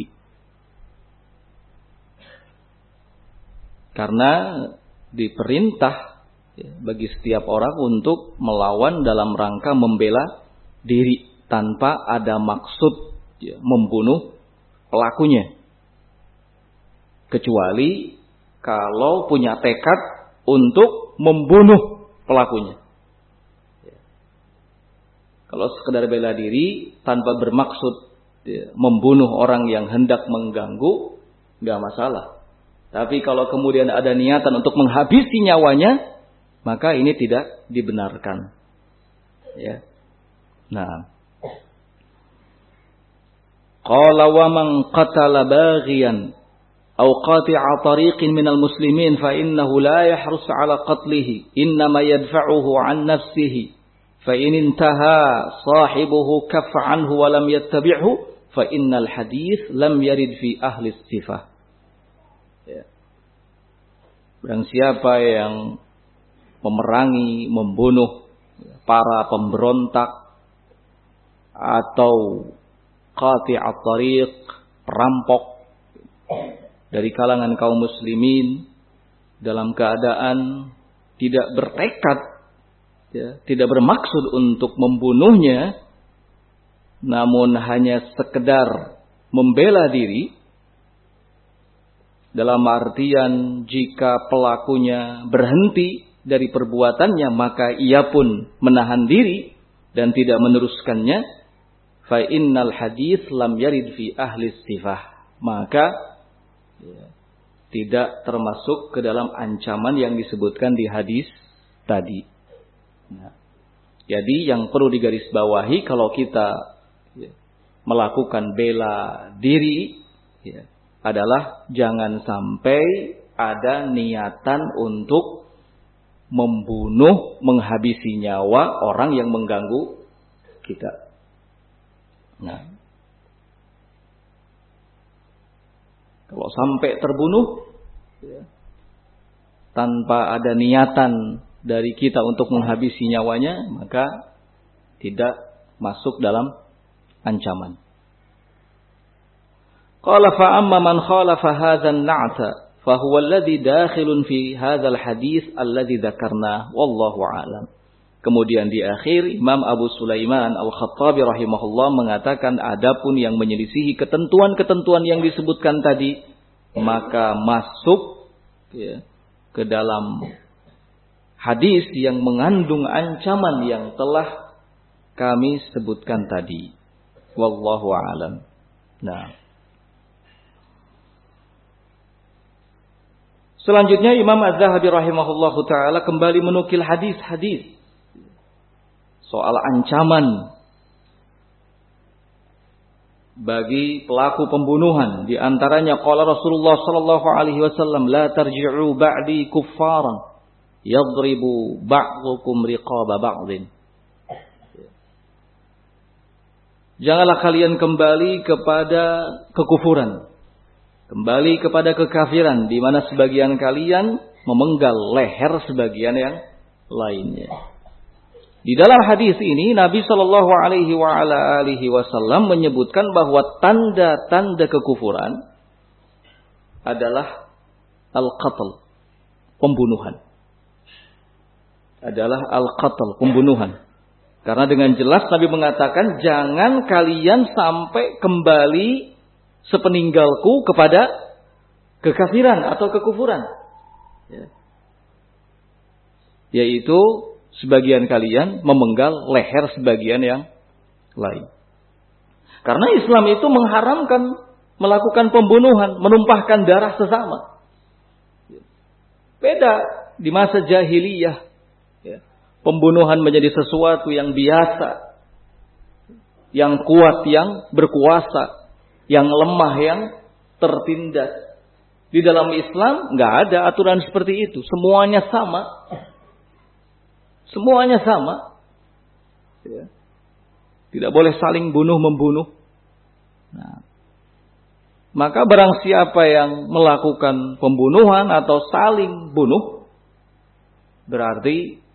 Karena diperintah bagi setiap orang untuk melawan dalam rangka membela diri tanpa ada maksud membunuh pelakunya, kecuali kalau punya tekad untuk membunuh pelakunya. Kalau sekedar bela diri tanpa bermaksud membunuh orang yang hendak mengganggu, nggak masalah. Tapi kalau kemudian ada niatan untuk menghabisi nyawanya, maka ini tidak dibenarkan. Ya. Nah, qala wa man qatala baghiyan aw qati'a tariqin minal muslimin fa innahu la yahrus 'ala qatlihi innama yadfa'uhu 'an nafsihi fa in intaha sahibuhu kaffa 'anhu wa lam yattabi'hu fa innal hadits lam yarid fi ahli sifah. Dan siapa yang memerangi, membunuh para pemberontak atau qati'at tariq, perampok dari kalangan kaum muslimin dalam keadaan tidak bertekad, tidak bermaksud untuk membunuhnya, namun hanya sekedar membela diri dalam artian jika pelakunya berhenti dari perbuatannya maka ia pun menahan diri dan tidak meneruskannya, fa innal hadits lam yarid fi ahli sifah, maka tidak termasuk ke dalam ancaman yang disebutkan di hadis tadi. Nah, jadi yang perlu digarisbawahi kalau kita melakukan bela diri adalah jangan sampai ada niatan untuk membunuh, menghabisi nyawa orang yang mengganggu kita. Nah, kalau sampai terbunuh tanpa ada niatan dari kita untuk menghabisi nyawanya, maka tidak masuk dalam ancaman. Qala fa amma man khalafa hadha an-na'ta fa huwa alladhi dakhilun fi hadha al-hadits alladhi dzakarna wallahu a'lam. Kemudian di akhir Imam Abu Sulaiman Al-Khattabi rahimahullah mengatakan adapun yang menyelisihi ketentuan-ketentuan yang disebutkan tadi maka masuk ke dalam hadis yang mengandung ancaman yang telah kami sebutkan tadi. Wallahu a'lam. Nah, selanjutnya Imam Az-Zahabi rahimahullahu taala kembali menukil hadis-hadis soal ancaman bagi pelaku pembunuhan. Di antaranya qala Rasulullah sallallahu alaihi wasallam, la tarji'u ba'di kuffaran yadribu ba'dukum riqaba ba'din. Janganlah kalian kembali kepada kekufuran, kembali kepada kekafiran, di mana sebagian kalian memenggal leher sebagian yang lainnya. Di dalam hadis ini Nabi Shallallahu Alaihi Wasallam menyebutkan bahwa tanda-tanda kekufuran adalah al-qatl, pembunuhan. Adalah al-qatl, pembunuhan. Karena dengan jelas Nabi mengatakan jangan kalian sampai kembali sepeninggalku kepada kekafiran atau kekufuran. Yaitu sebagian kalian memenggal leher sebagian yang lain. Karena Islam itu mengharamkan melakukan pembunuhan, menumpahkan darah sesama. Beda di masa jahiliyah. Pembunuhan menjadi sesuatu yang biasa. Yang kuat yang berkuasa. Yang lemah yang tertindas. Di dalam Islam nggak ada aturan seperti itu. Semuanya sama. Semuanya sama. Tidak boleh saling bunuh-membunuh. Nah, maka barang siapa yang melakukan pembunuhan atau saling bunuh, berarti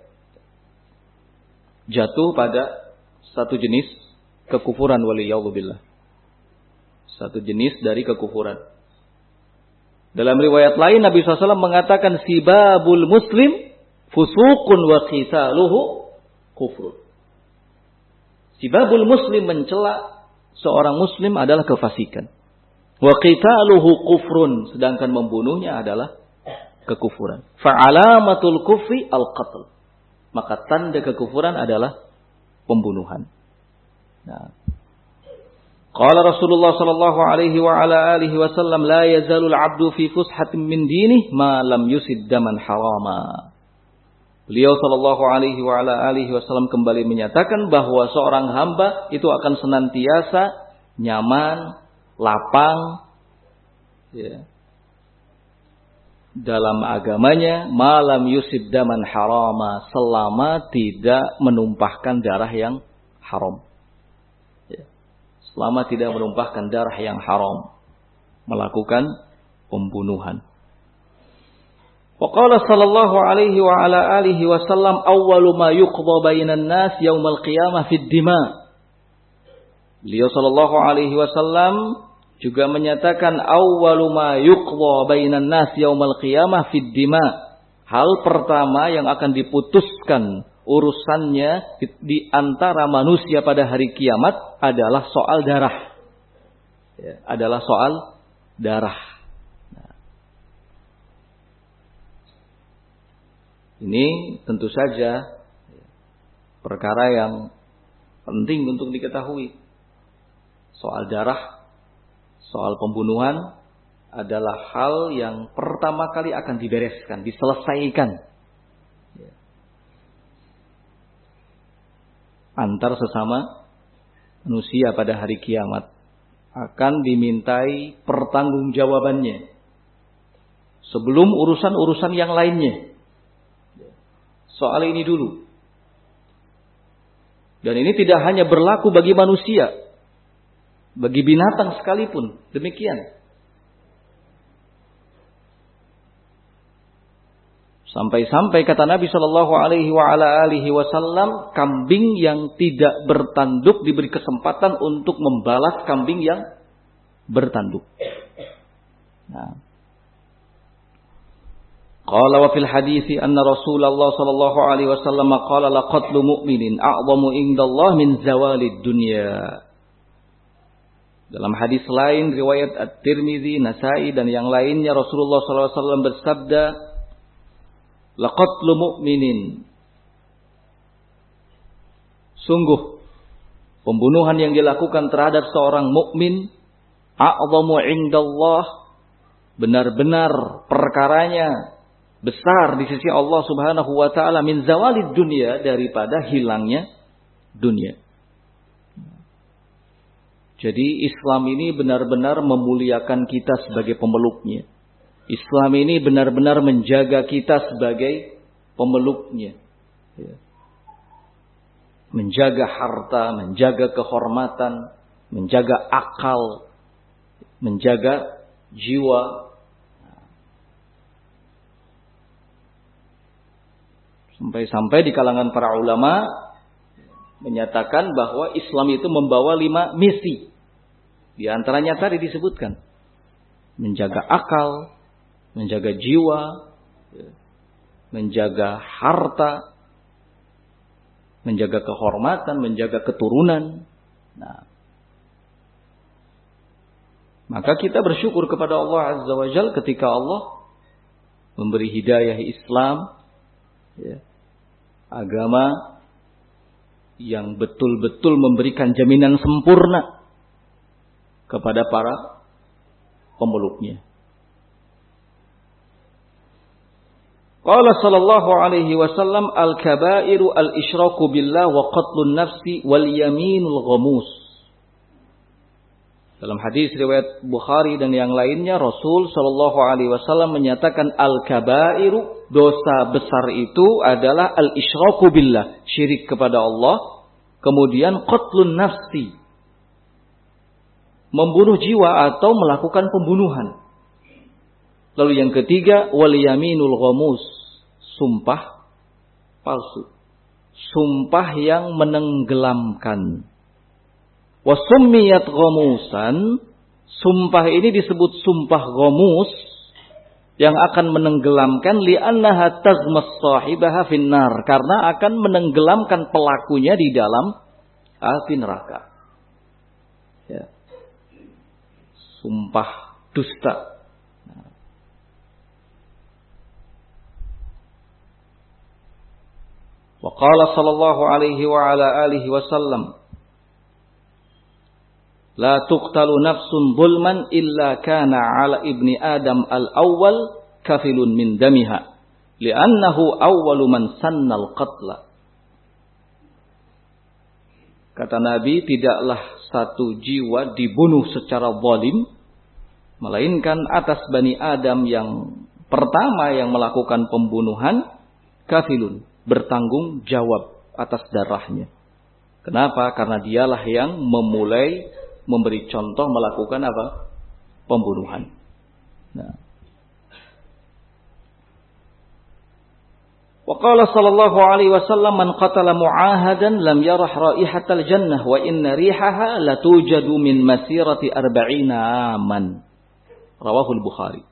jatuh pada satu jenis kekufuran, waliyadzubillah. Satu jenis dari kekufuran. Dalam riwayat lain Nabi SAW mengatakan sibabul muslim fusuqun wa qitaluhu kufrun. Sibabul muslim, mencela seorang muslim adalah kefasikan. Wa qitaluhu kufrun, sedangkan membunuhnya adalah kekufuran. Fa'alamatul kufri al-qatl. Maka tanda kekufuran adalah pembunuhan. Nah, qala Rasulullah sallallahu alaihi wa ala alihi wasallam la yazalul 'abdu fi fushatin min dinih ma lam yusid daman harama. Beliau sallallahu alaihi wa ala alihi wasallam kembali menyatakan bahwa seorang hamba itu akan senantiasa nyaman, lapang dalam agamanya malam yusib daman harama, selama tidak menumpahkan darah yang haram. Selama tidak menumpahkan darah yang haram, melakukan pembunuhan. Wa qala sallallahu alaihi wa ala alihi wasallam awwalu ma yuqda bainan nas yaumal qiyamah fid dima. Beliau sallallahu alaihi wasallam juga menyatakan awwalu ma yuqda bainan nas yaumal qiyamah fid dima. Hal pertama yang akan diputuskan urusannya di antara manusia pada hari kiamat adalah soal darah. adalah soal darah. Nah, ini tentu saja perkara yang penting untuk diketahui. Soal darah, soal pembunuhan adalah hal yang pertama kali akan dibereskan, diselesaikan antar sesama manusia pada hari kiamat. Akan dimintai pertanggungjawabannya sebelum urusan-urusan yang lainnya. Soal ini dulu. Dan ini tidak hanya berlaku bagi manusia, bagi binatang sekalipun demikian. Sampai-sampai kata Nabi Shallallahu Alaihi Wasallam, kambing yang tidak bertanduk diberi kesempatan untuk membalas kambing yang bertanduk. Nah, qala wa fil hadithi anna Rasulullah Shallallahu Alaihi Wasallam qala la qatlu mu'minin a'zamu indallah min zawalid dunya. Dalam hadis lain riwayat At-Tirmidzi, Nasai dan yang lainnya Rasulullah Shallallahu Alaihi Wasallam bersabda, laqatlu mu'minin, sungguh pembunuhan yang dilakukan terhadap seorang mukmin a'zamu indallah, benar-benar perkaranya besar di sisi Allah Subhanahu wa taala min zawalid dunya, daripada hilangnya dunia. Jadi Islam ini benar-benar memuliakan kita sebagai pemeluknya. Islam ini benar-benar menjaga kita sebagai pemeluknya. Menjaga harta, menjaga kehormatan, menjaga akal, menjaga jiwa. Sampai-sampai di kalangan para ulama menyatakan bahwa Islam itu membawa 5 misi. Di antaranya tadi disebutkan. Menjaga akal, menjaga jiwa, menjaga harta, menjaga kehormatan, menjaga keturunan. Nah, maka kita bersyukur kepada Allah Azza wa Jalla ketika Allah memberi hidayah Islam, agama yang betul-betul memberikan jaminan sempurna kepada para pemeluknya. Qala sallallahu alaihi wasallam al-kabairu al-isyraku billah wa qatlun nafsi wal yaminul ghamus. Dalam hadis riwayat Bukhari dan yang lainnya, Rasul sallallahu alaihi wasallam menyatakan al-kabairu, dosa besar itu adalah al-isyraku billah, syirik kepada Allah, kemudian qatlun nafsi, membunuh jiwa atau melakukan pembunuhan. Lalu yang ketiga, wal yaminul ghamus, sumpah palsu, sumpah yang menenggelamkan. Wa summiyat ghamusan, sumpah ini disebut sumpah ghamus yang akan menenggelamkan, li'annaha tazmas sahibaha finnar, karena akan menenggelamkan pelakunya di dalam api neraka. Ya. Sumpah dusta. Wa qala sallallahu alaihi wa ala alihi wasallam, la tuqtalu nafsun zulman illa kana ala ibni adam al-awwal kafilun min damiha li'annahu awwalu man sannal qatla. Kata Nabi, tidaklah satu jiwa dibunuh secara zalim melainkan atas Bani Adam yang pertama yang melakukan pembunuhan, kafilun, bertanggung jawab atas darahnya. Kenapa? Karena dialah yang memulai memberi contoh melakukan apa? Pembunuhan. Nah. Wa qala sallallahu alaihi wasallam, man qatala mu'ahadan lam yarah raihatal jannah wa inna rihaha latujadu min masirati 40 aman. Rawahul Bukhari.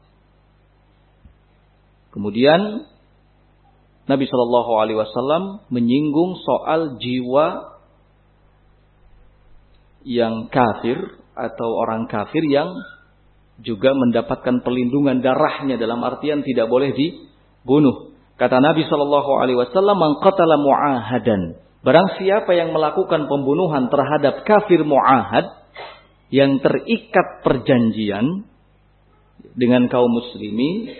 Kemudian Nabi sallallahu alaihi wasallam menyinggung soal jiwa yang kafir atau orang kafir yang juga mendapatkan perlindungan darahnya, dalam artian tidak boleh dibunuh. Kata Nabi SAW, man qatala mu'ahadan, barang siapa yang melakukan pembunuhan terhadap kafir mu'ahad, yang terikat perjanjian dengan kaum muslimin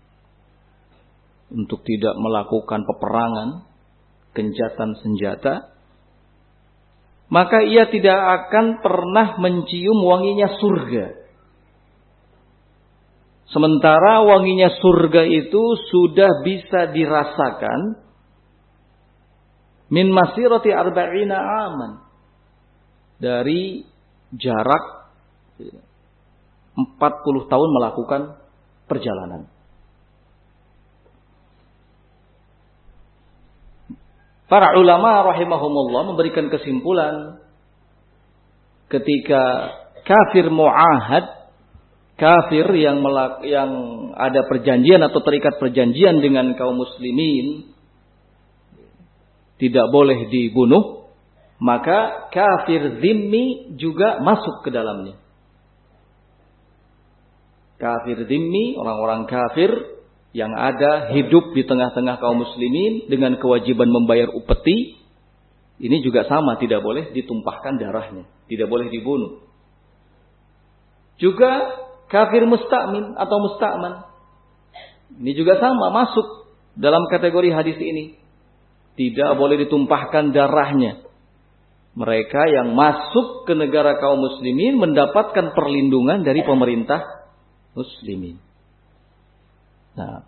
untuk tidak melakukan peperangan, gencatan senjata, maka ia tidak akan pernah mencium wanginya surga. Sementara wanginya surga itu sudah bisa dirasakan min masirati arba'ina aman, dari jarak 40 tahun melakukan perjalanan. Para ulama rahimahumullah memberikan kesimpulan ketika kafir mu'ahad, kafir yang ada perjanjian atau terikat perjanjian dengan kaum muslimin, tidak boleh dibunuh, maka kafir zimmi juga masuk ke dalamnya. Kafir zimmi, orang-orang kafir yang ada hidup di tengah-tengah kaum muslimin dengan kewajiban membayar upeti, ini juga sama, tidak boleh ditumpahkan darahnya, tidak boleh dibunuh. Juga kafir musta'min atau musta'man, ini juga sama, masuk dalam kategori hadis ini. Tidak boleh ditumpahkan darahnya. Mereka yang masuk ke negara kaum muslimin mendapatkan perlindungan dari pemerintah muslimin. Nah,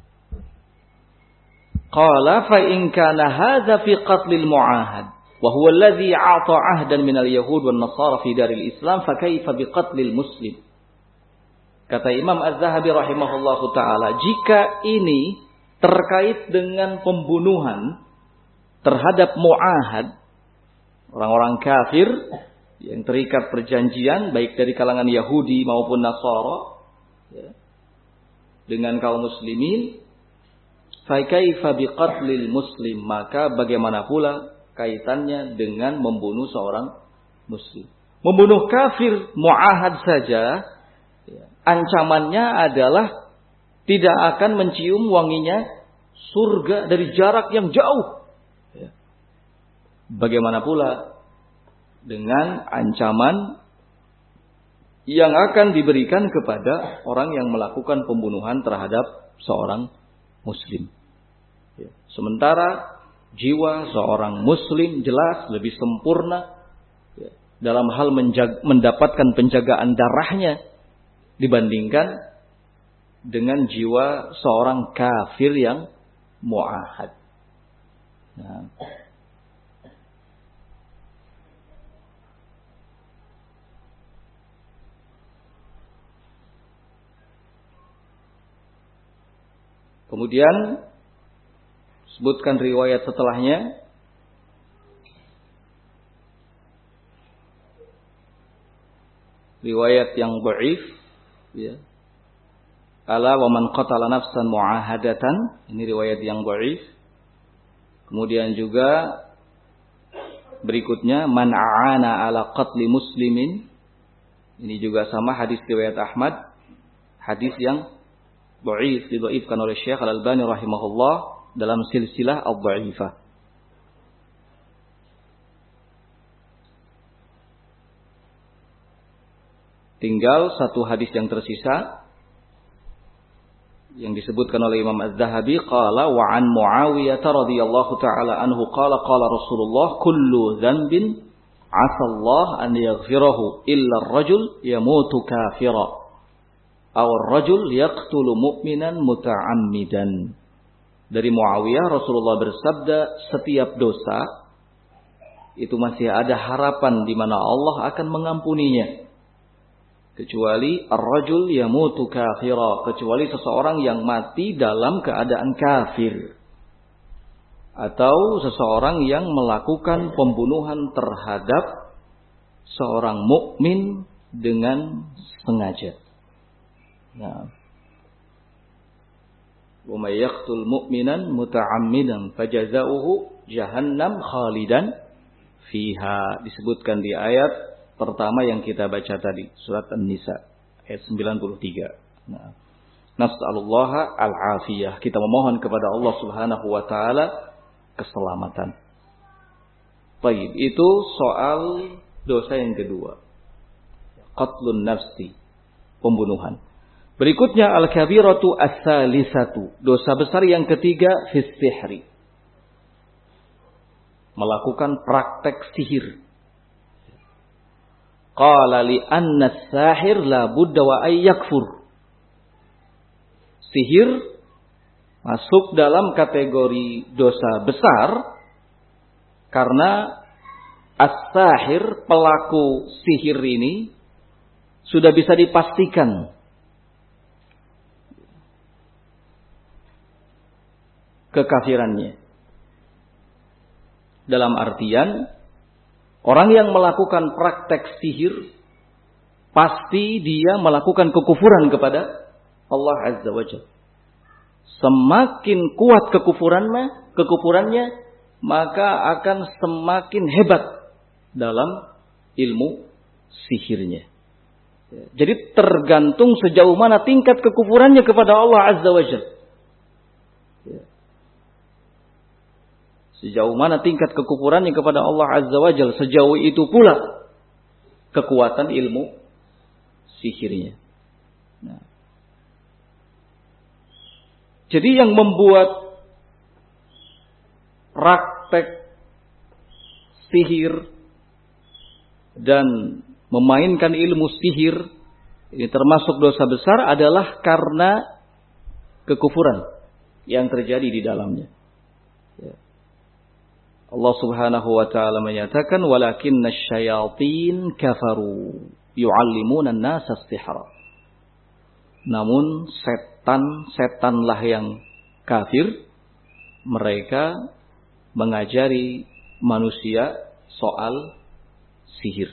qala fa in kana hadza fi qatlil mu'ahad wa huwa alladhi a'ta 'ahdan minal yahud wan nasara fi daril islam fa kaifa bi qatlil muslim. Kata Imam Az-Zahabi rahimahullahu taala, jika ini terkait dengan pembunuhan terhadap mu'ahad, orang-orang kafir yang terikat perjanjian baik dari kalangan Yahudi maupun Nasara, ya, dengan kaum muslimin, fa kaifa biqatlil muslim, maka bagaimana pula kaitannya dengan membunuh seorang muslim. Membunuh kafir mu'ahad saja, ya, ancamannya adalah tidak akan mencium wanginya surga dari jarak yang jauh. Ya. Bagaimana pula dengan ancaman yang akan diberikan kepada orang yang melakukan pembunuhan terhadap seorang muslim. Ya. Sementara jiwa seorang muslim jelas lebih sempurna, ya, dalam hal mendapatkan penjagaan darahnya dibandingkan dengan jiwa seorang kafir yang mu'ahad. Nah. Kemudian sebutkan riwayat setelahnya. Riwayat yang dhaif, ya. Ala wa man qatala nafsan mu'ahadatan, ini riwayat yang dhaif. Kemudian juga berikutnya man a'ana ala qatli muslimin, ini juga sama, hadis riwayat Ahmad, hadis yang dhaif, didhaifkan oleh Syekh Al-Albani rahimahullah dalam silsilah ad-dhaifah. Tinggal satu hadis yang tersisa yang disebutkan oleh Imam Az-Zahabi, qala wa an Muawiyah radhiyallahu taala anhu qala qala Rasulullah kullu dhanbin 'asa Allah an yaghfirahu illa ar-rajul yamutu kafira aw ar-rajul yaqtulu mu'minan muta'ammidan. Dari Muawiyah, Rasulullah bersabda, setiap dosa itu masih ada harapan di mana Allah akan mengampuninya, kecuali ar-rajul yamutu kafira, kecuali seseorang yang mati dalam keadaan kafir, atau seseorang yang melakukan pembunuhan terhadap seorang mukmin dengan sengaja. Nah, wa may yaqtul mu'minan muta'ammidan fajazauhu jahannam khalidan fiha, disebutkan di ayat pertama yang kita baca tadi, surat An-Nisa ayat 93. Nah, nas'alullaha al-afiyah. Kita memohon kepada Allah Subhanahu wa taala keselamatan. Baik, itu soal dosa yang kedua. Qatlun nafsi, pembunuhan. Berikutnya al-kabiratu as-salisatu, dosa besar yang ketiga, fis sihri. Melakukan praktek sihir. Qala li anna as-sahir la budda wa ay yakfur. Sihir masuk dalam kategori dosa besar karena as-sahir, pelaku sihir ini sudah bisa dipastikan kekafirannya. Dalam artian, orang yang melakukan praktek sihir pasti dia melakukan kekufuran kepada Allah Azza wa Jalla. Semakin kuat kekufurannya, maka akan semakin hebat dalam ilmu sihirnya. Jadi tergantung sejauh mana tingkat kekufurannya kepada Allah Azza wa Jalla. Sejauh mana tingkat kekufurannya kepada Allah Azza wa Jalla, sejauh itu pula kekuatan ilmu sihirnya. Nah. Jadi yang membuat praktek sihir dan memainkan ilmu sihir ini termasuk dosa besar adalah karena kekufuran yang terjadi di dalamnya. Allah Subhanahu wa taala menyatakan walakinna syayatin kafaru yu'allimuna an-nasa as-sihra. Namun setanlah yang kafir, mereka mengajari manusia soal sihir.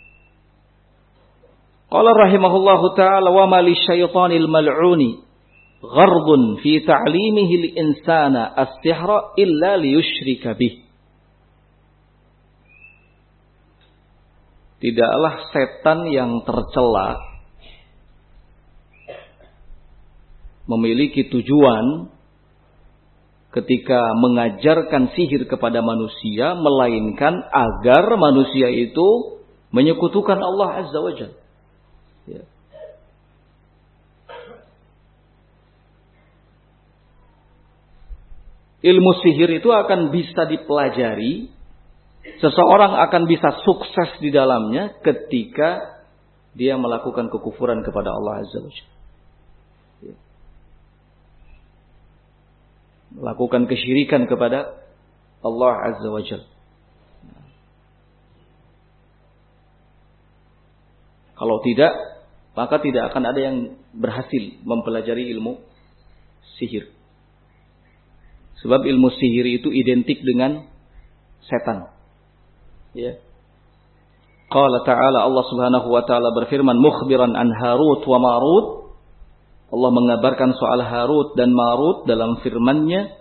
Qala rahimahullahu taala wa ma lisyaitanil mal'uni ghardun fi ta'limihi al-insana as-sihra illa liyushrika bih. Tidaklah setan yang tercela memiliki tujuan ketika mengajarkan sihir kepada manusia, melainkan agar manusia itu menyekutukan Allah Azza wa Jalla. Ya. Ilmu sihir itu akan bisa dipelajari. Seseorang akan bisa sukses di dalamnya ketika dia melakukan kekufuran kepada Allah Azza wa Jalla. Melakukan kesyirikan kepada Allah Azza wa Jalla. Kalau tidak, maka tidak akan ada yang berhasil mempelajari ilmu sihir. Sebab ilmu sihir itu identik dengan setan. Ya. Qala ta'ala, Allah Subhanahu wa taala berfirman mukhbiran an Harut wa Marut. Allah mengabarkan soal Harut dan Marut dalam firman-Nya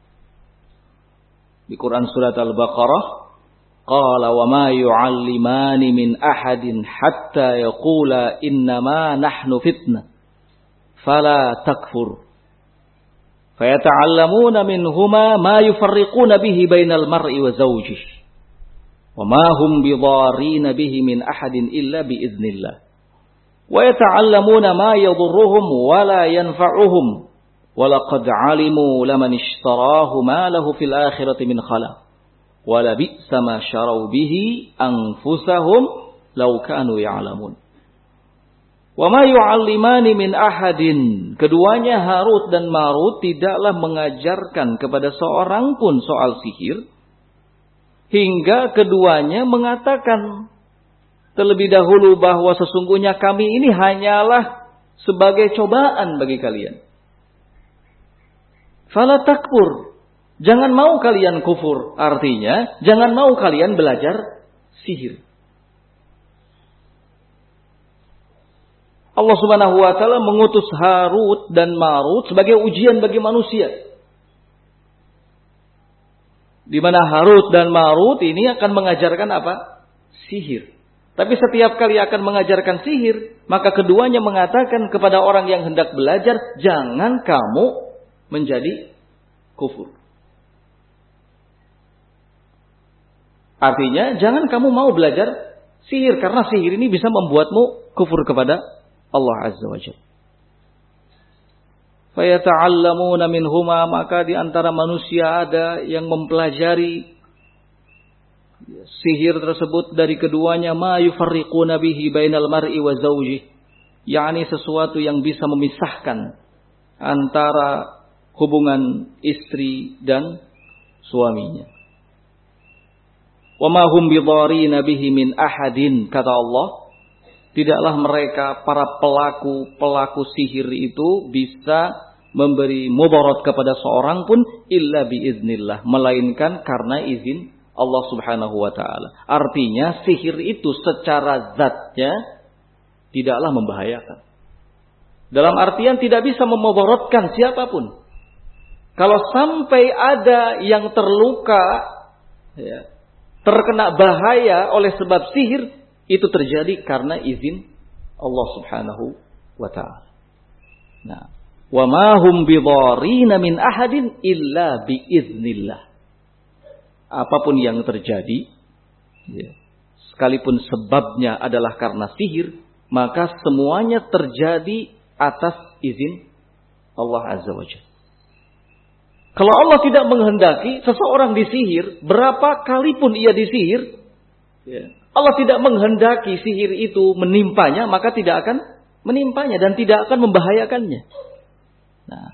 di Quran surat Al-Baqarah. Qala wa ma yu'allimani min ahadin hatta yaqula innama nahnu fitnah fala takfur. Fayata'allamuna minhuma ma yufarriquna bihi bainal mar'i wa zawjihi. Wa ma hum bidharina bihi min ahadin illa biiznillah. Wa yata'allamuna ma yadhurruhum wa la yanfa'uhum. Wa laqad 'alimu laman ishtarahu ma lahu fil akhirati min khalaq. Wa la bi'sa ma syarau bihi anfusahum law kanu ya'lamun. Wa ma yu'allimani min ahadin. Keduanya Harut dan Marut tidaklah mengajarkan kepada seorang pun soal sihir hingga keduanya mengatakan terlebih dahulu bahwa sesungguhnya kami ini hanyalah sebagai cobaan bagi kalian. Fala takfur. Jangan mau kalian kufur. Artinya, jangan mau kalian belajar sihir. Allah Subhanahu wa taala mengutus Harut dan Marut sebagai ujian bagi manusia. Di mana Harut dan Marut ini akan mengajarkan apa? Sihir. Tapi setiap kali akan mengajarkan sihir, maka keduanya mengatakan kepada orang yang hendak belajar, jangan kamu menjadi kufur. Artinya, jangan kamu mau belajar sihir, karena sihir ini bisa membuatmu kufur kepada Allah Azza wa Jalla. Fayata'allamuna minhuma, maka di antara manusia ada yang mempelajari sihir tersebut dari keduanya, ma yufarriquna bihi bainal mar'i wa zawjih, yakni sesuatu yang bisa memisahkan antara hubungan istri dan suaminya. Wa ma hum bidharina bihi min ahadin, kata Allah, tidaklah mereka para pelaku sihir itu bisa memberi mudarat kepada seorang pun illa biiznillah, melainkan karena izin Allah Subhanahu wa taala. Artinya sihir itu secara zatnya tidaklah membahayakan. Dalam artian tidak bisa memudaratkan siapapun. Kalau sampai ada yang terluka, ya, terkena bahaya oleh sebab sihir, itu terjadi karena izin Allah Subhanahu wa taala. Nah, wa ma hum bidharina min ahadin illa biiznillah. Apapun yang terjadi, ya, sekalipun sebabnya adalah karena sihir, maka semuanya terjadi atas izin Allah Azza wa Jalla. Kalau Allah tidak menghendaki seseorang disihir, berapa kali pun ia disihir, ya, Allah tidak menghendaki sihir itu menimpanya, maka tidak akan menimpanya dan tidak akan membahayakannya. Nah,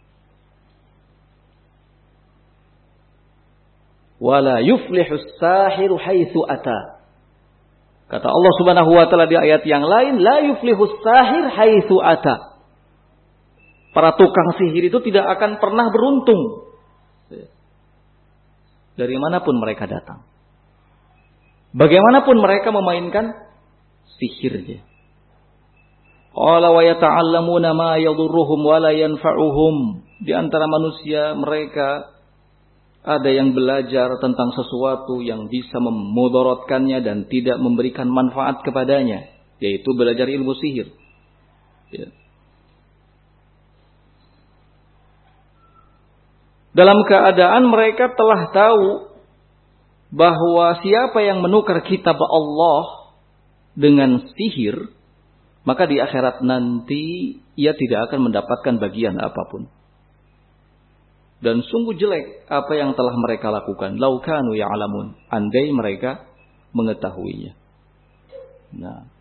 wala yuflihus sahiru haitsu ata. Kata Allah Subhanahu wa taala di ayat yang lain, la yuflihus sahir haitsu ata. Para tukang sihir itu tidak akan pernah beruntung dari manapun mereka datang. Bagaimanapun mereka memainkan sihirnya. Qala wa yata'allamuna ma yadurruhum wa la yanfa'uhum. Di antara manusia mereka ada yang belajar tentang sesuatu yang bisa memudaratkannya dan tidak memberikan manfaat kepadanya, yaitu belajar ilmu sihir. Ya. Dalam keadaan mereka telah tahu bahwa siapa yang menukar kitab Allah dengan sihir, maka di akhirat nanti ia tidak akan mendapatkan bagian apapun. Dan sungguh jelek apa yang telah mereka lakukan. Lau kanu ya'lamun, andai mereka mengetahuinya. Nah,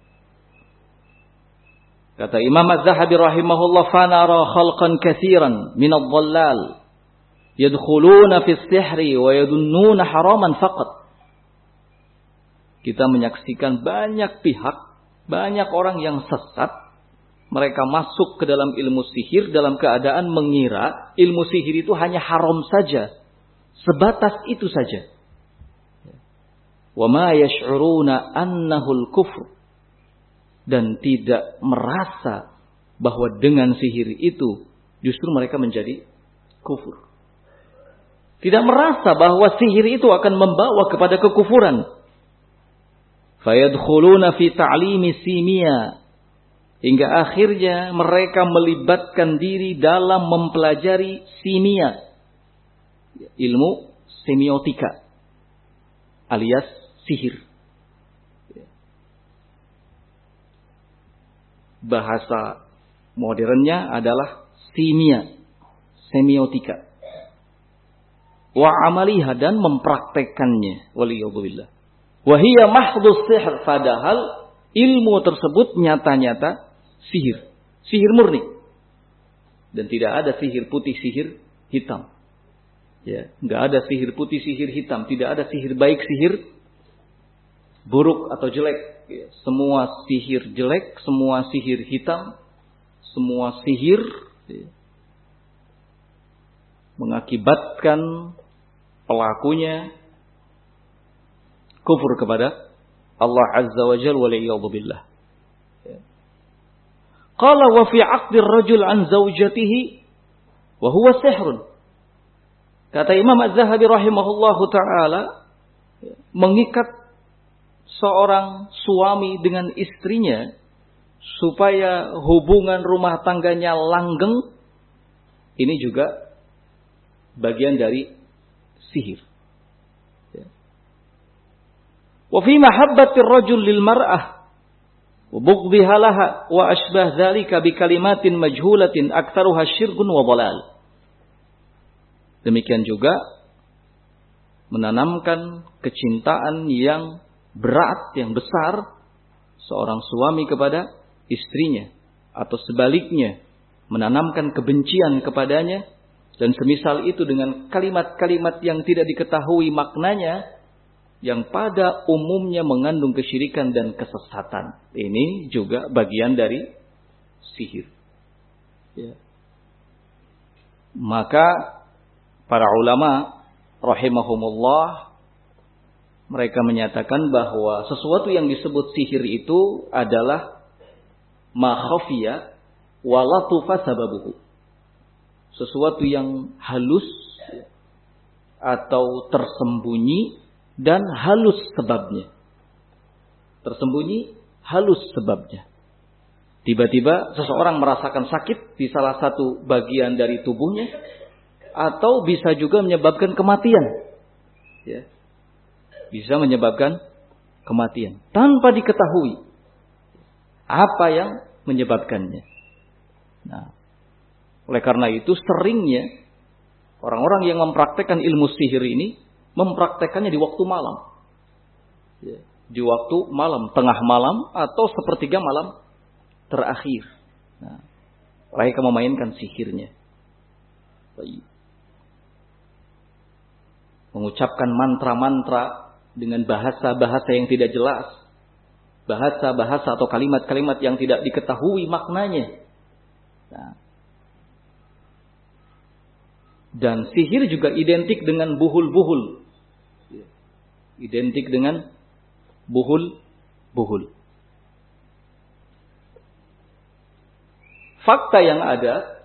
kata Imam Az-Zahabi rahimahullah, fanara khalqan katsiran min ad-dhallal yadkhuluna fi sihri wa yadunnuna haraman faqat. Kita menyaksikan banyak pihak, banyak orang yang sesat. Mereka masuk ke dalam ilmu sihir dalam keadaan mengira ilmu sihir itu hanya haram saja. Sebatas itu saja. Wa ma yash'uruna annahul kufr. Dan tidak merasa bahwa dengan sihir itu justru mereka menjadi kufur. Tidak merasa bahwa sihir itu akan membawa kepada kekufuran. Fayadkhuluna fi ta'limi simia. Hingga akhirnya mereka melibatkan diri dalam mempelajari simia. Ilmu semiotika. Alias sihir. Bahasa modernnya adalah simia. Semiotika. Wa amaliha, dan mempraktekannya. Waliyadzubillah. Wahiyya mahdhus sihr, padahal ilmu tersebut nyata-nyata sihir. Sihir murni. Dan tidak ada sihir putih, sihir hitam. Ya, enggak ada sihir putih, sihir hitam. Tidak ada sihir baik, sihir buruk atau jelek. Ya, semua sihir jelek, semua sihir hitam, semua sihir, ya, mengakibatkan pelakunya kufur kepada Allah Azza wa Jalla waliyadzu billah. Qala wa fi 'aqdir rajul an zawjatihi wa huwa sihrun. Kata Imam Az-Zahabi rahimahullahu taala, mengikat seorang suami dengan istrinya supaya hubungan rumah tangganya langgeng, ini juga bagian dari sihir. Wa fi mahabbatir rajul lil mar'ah wa bughdhiha laha wa ashbah dzalika bi kalimatin majhulatin aktsaruha syirkun wa dhalal. Demikian juga menanamkan kecintaan yang berat, yang besar seorang suami kepada istrinya, atau sebaliknya menanamkan kebencian kepadanya dan semisal itu dengan kalimat-kalimat yang tidak diketahui maknanya, yang pada umumnya mengandung kesyirikan dan kesesatan. Ini juga bagian dari sihir. Ya. Maka para ulama rahimahumullah, mereka menyatakan bahwa sesuatu yang disebut sihir itu adalah ma khafiya wa latufa sababuhu. Sesuatu yang halus atau tersembunyi dan halus sebabnya. Tersembunyi, halus sebabnya. Tiba-tiba seseorang merasakan sakit di salah satu bagian dari tubuhnya, atau bisa juga menyebabkan kematian. Ya. Bisa menyebabkan kematian tanpa diketahui apa yang menyebabkannya. Nah, oleh karena itu seringnya orang-orang yang mempraktekkan ilmu sihir ini mempraktekannya di waktu malam. Ya, di waktu malam, tengah malam atau sepertiga malam terakhir. Nah, mereka memainkan sihirnya. Mengucapkan mantra-mantra dengan bahasa-bahasa yang tidak jelas. Bahasa-bahasa atau kalimat-kalimat yang tidak diketahui maknanya. Nah, dan sihir juga identik dengan buhul-buhul. Identik dengan buhul-buhul. Fakta yang ada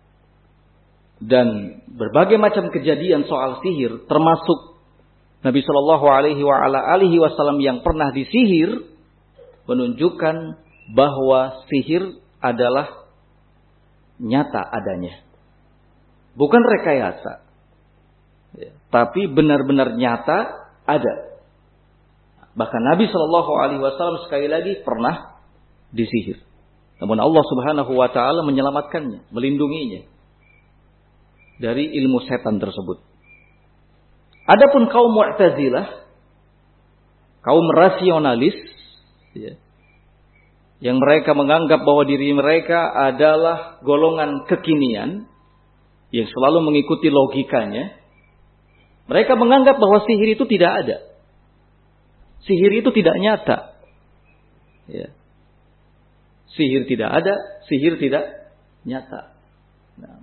dan berbagai macam kejadian soal sihir, termasuk Nabi Shallallahu Alaihi Wasallam yang pernah disihir, menunjukkan bahwa sihir adalah nyata adanya. Bukan rekayasa. Ya, tapi benar-benar nyata ada. Bahkan Nabi Shallallahu Alaihi Wasallam sekali lagi pernah disihir. Namun Allah Subhanahu Wa Taala menyelamatkannya, melindunginya dari ilmu setan tersebut. Adapun kaum Mu'tazilah, kaum rasionalis, ya, yang mereka menganggap bahwa diri mereka adalah golongan kekinian yang selalu mengikuti logikanya, mereka menganggap bahwa sihir itu tidak ada. Sihir itu tidak nyata. Ya. Sihir tidak ada, sihir tidak nyata. Nah.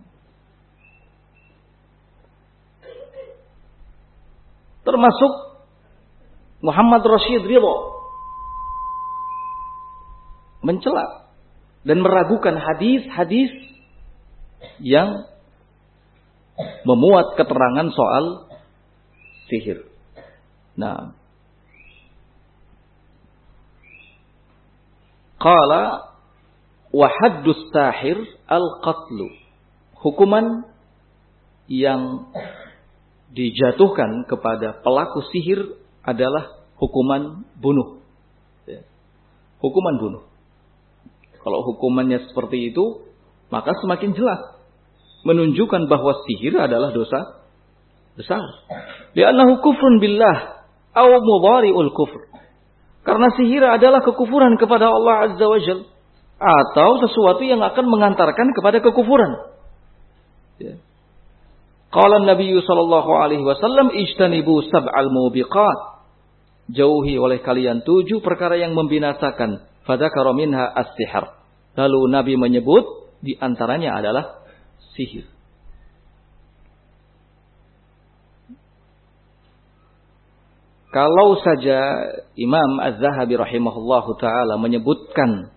Termasuk Muhammad Rashid Ridho mencela dan meragukan hadis-hadis yang memuat keterangan soal sihir. Nah, qala wa haddus sahir al-qatlu. Hukuman yang dijatuhkan kepada pelaku sihir adalah hukuman bunuh. Ya. Hukuman bunuh. Kalau hukumannya seperti itu, maka semakin jelas menunjukkan bahwa sihir adalah dosa besar. Li'annahu kufrun billah aw mudhari'ul kufr. Karena sihir adalah kekufuran kepada Allah Azza wa Jalla, atau sesuatu yang akan mengantarkan kepada kekufuran. Ya. Qala Nabi sallallahu alaihi wasallam ijtanibu sab'al mubiqat. Jauhi oleh kalian 7 perkara yang membinasakan. Fadzakara minha as-sihr. Lalu Nabi menyebut di antaranya adalah sihir. Kalau saja Imam Az-Zahabi rahimahullahu taala menyebutkan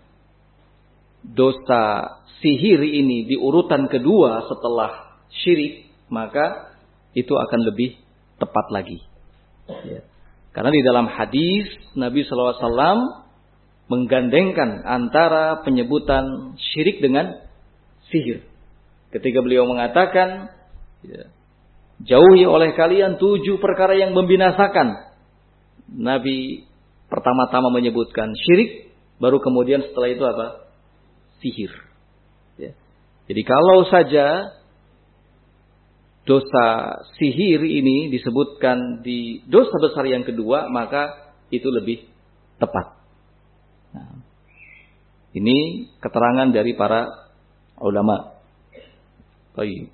dosa sihir ini di urutan kedua setelah syirik, maka itu akan lebih tepat lagi. Ya. Karena di dalam hadis Nabi SAW menggandengkan antara penyebutan syirik dengan sihir. Ketika beliau mengatakan, jauhi oleh kalian 7 perkara yang membinasakan. Nabi pertama-tama menyebutkan syirik, baru kemudian setelah itu apa? Sihir. Ya. Jadi kalau saja dosa sihir ini disebutkan di dosa besar yang kedua, maka itu lebih tepat. Nah, ini keterangan dari para ulama. Baik.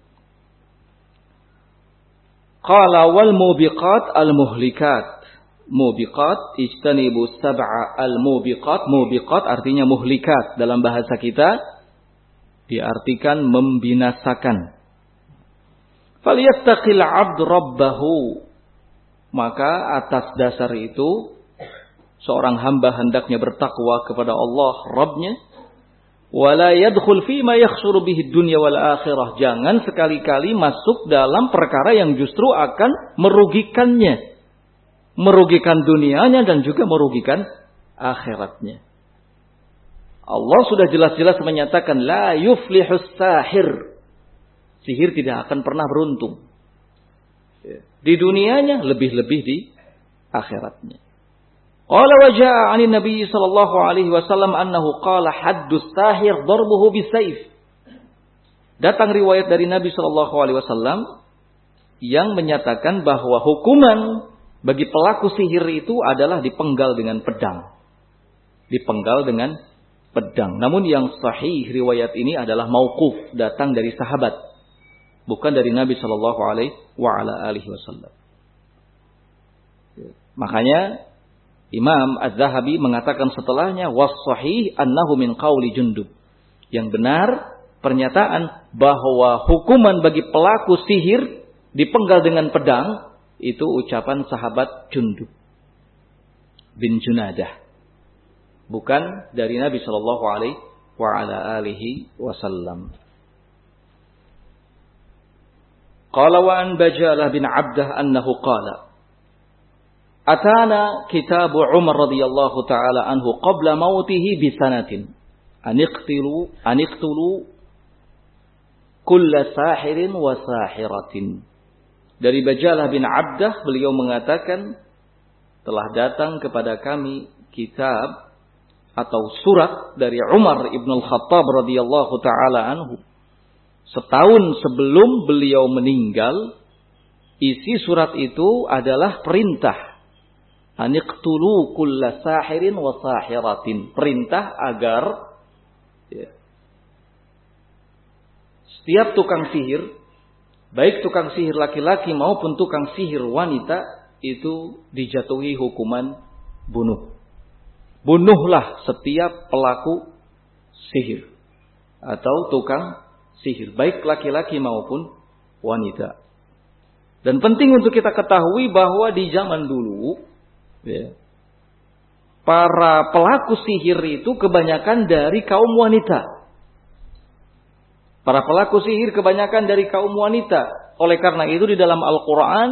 Qala wal mubiqat al muhlikat. Mubiqat ijtanibu sab'a al mubiqat. Mubiqat artinya muhlikat. Dalam bahasa kita diartikan membinasakan. Falyattaqil 'abd rabbahu. Maka atas dasar itu seorang hamba hendaknya bertakwa kepada Allah Rabbnya. Wala yadkhul fima yakhsuru bihi dunya wal akhirah. Jangan sekali-kali masuk dalam perkara yang justru akan merugikannya. Merugikan dunianya dan juga merugikan akhiratnya. Allah sudah jelas-jelas menyatakan la yuflihus sahir. Sihir tidak akan pernah beruntung. Di dunianya lebih-lebih di akhiratnya. Qala wa jaa'a 'anil Nabi sallallahu alaihi wasallam annahu qala haddus sahir darbuhu bisayf. Datang riwayat dari Nabi sallallahu alaihi wasallam yang menyatakan bahwa hukuman bagi pelaku sihir itu adalah dipenggal dengan pedang. Dipenggal dengan pedang. Namun yang sahih riwayat ini adalah mauquf, datang dari sahabat, bukan dari Nabi sallallahu alaihi wasallam. Makanya Imam Az-Zahabi mengatakan setelahnya was-sahih annahu min qauli Jundub. Yang benar pernyataan bahwa hukuman bagi pelaku sihir dipenggal dengan pedang itu ucapan sahabat Jundub bin Junadah, bukan dari Nabi sallallahu alaihi wasallam. Qala wa an Bajalah bin Abdah annahu qala Atana kitab Umar radhiyallahu taala anhu qabla mautihi bisanatin aniqtulu kulla sahirin wa sahiratin. Dari Bajalah bin Abdah beliau mengatakan telah datang kepada kami kitab atau surat dari Umar ibn al-Khattab radhiyallahu taala anhu setahun sebelum beliau meninggal. Isi surat itu adalah perintah aniqtulu kulla sahirin wa sahiratin. Perintah agar setiap tukang sihir, baik tukang sihir laki-laki maupun tukang sihir wanita, itu dijatuhi hukuman bunuh. Bunuhlah setiap pelaku sihir atau tukang sihir, baik laki-laki maupun wanita. Dan penting untuk kita ketahui bahwa di zaman dulu para pelaku sihir itu kebanyakan dari kaum wanita. Para pelaku sihir kebanyakan dari kaum wanita. Oleh karena itu di dalam Al-Quran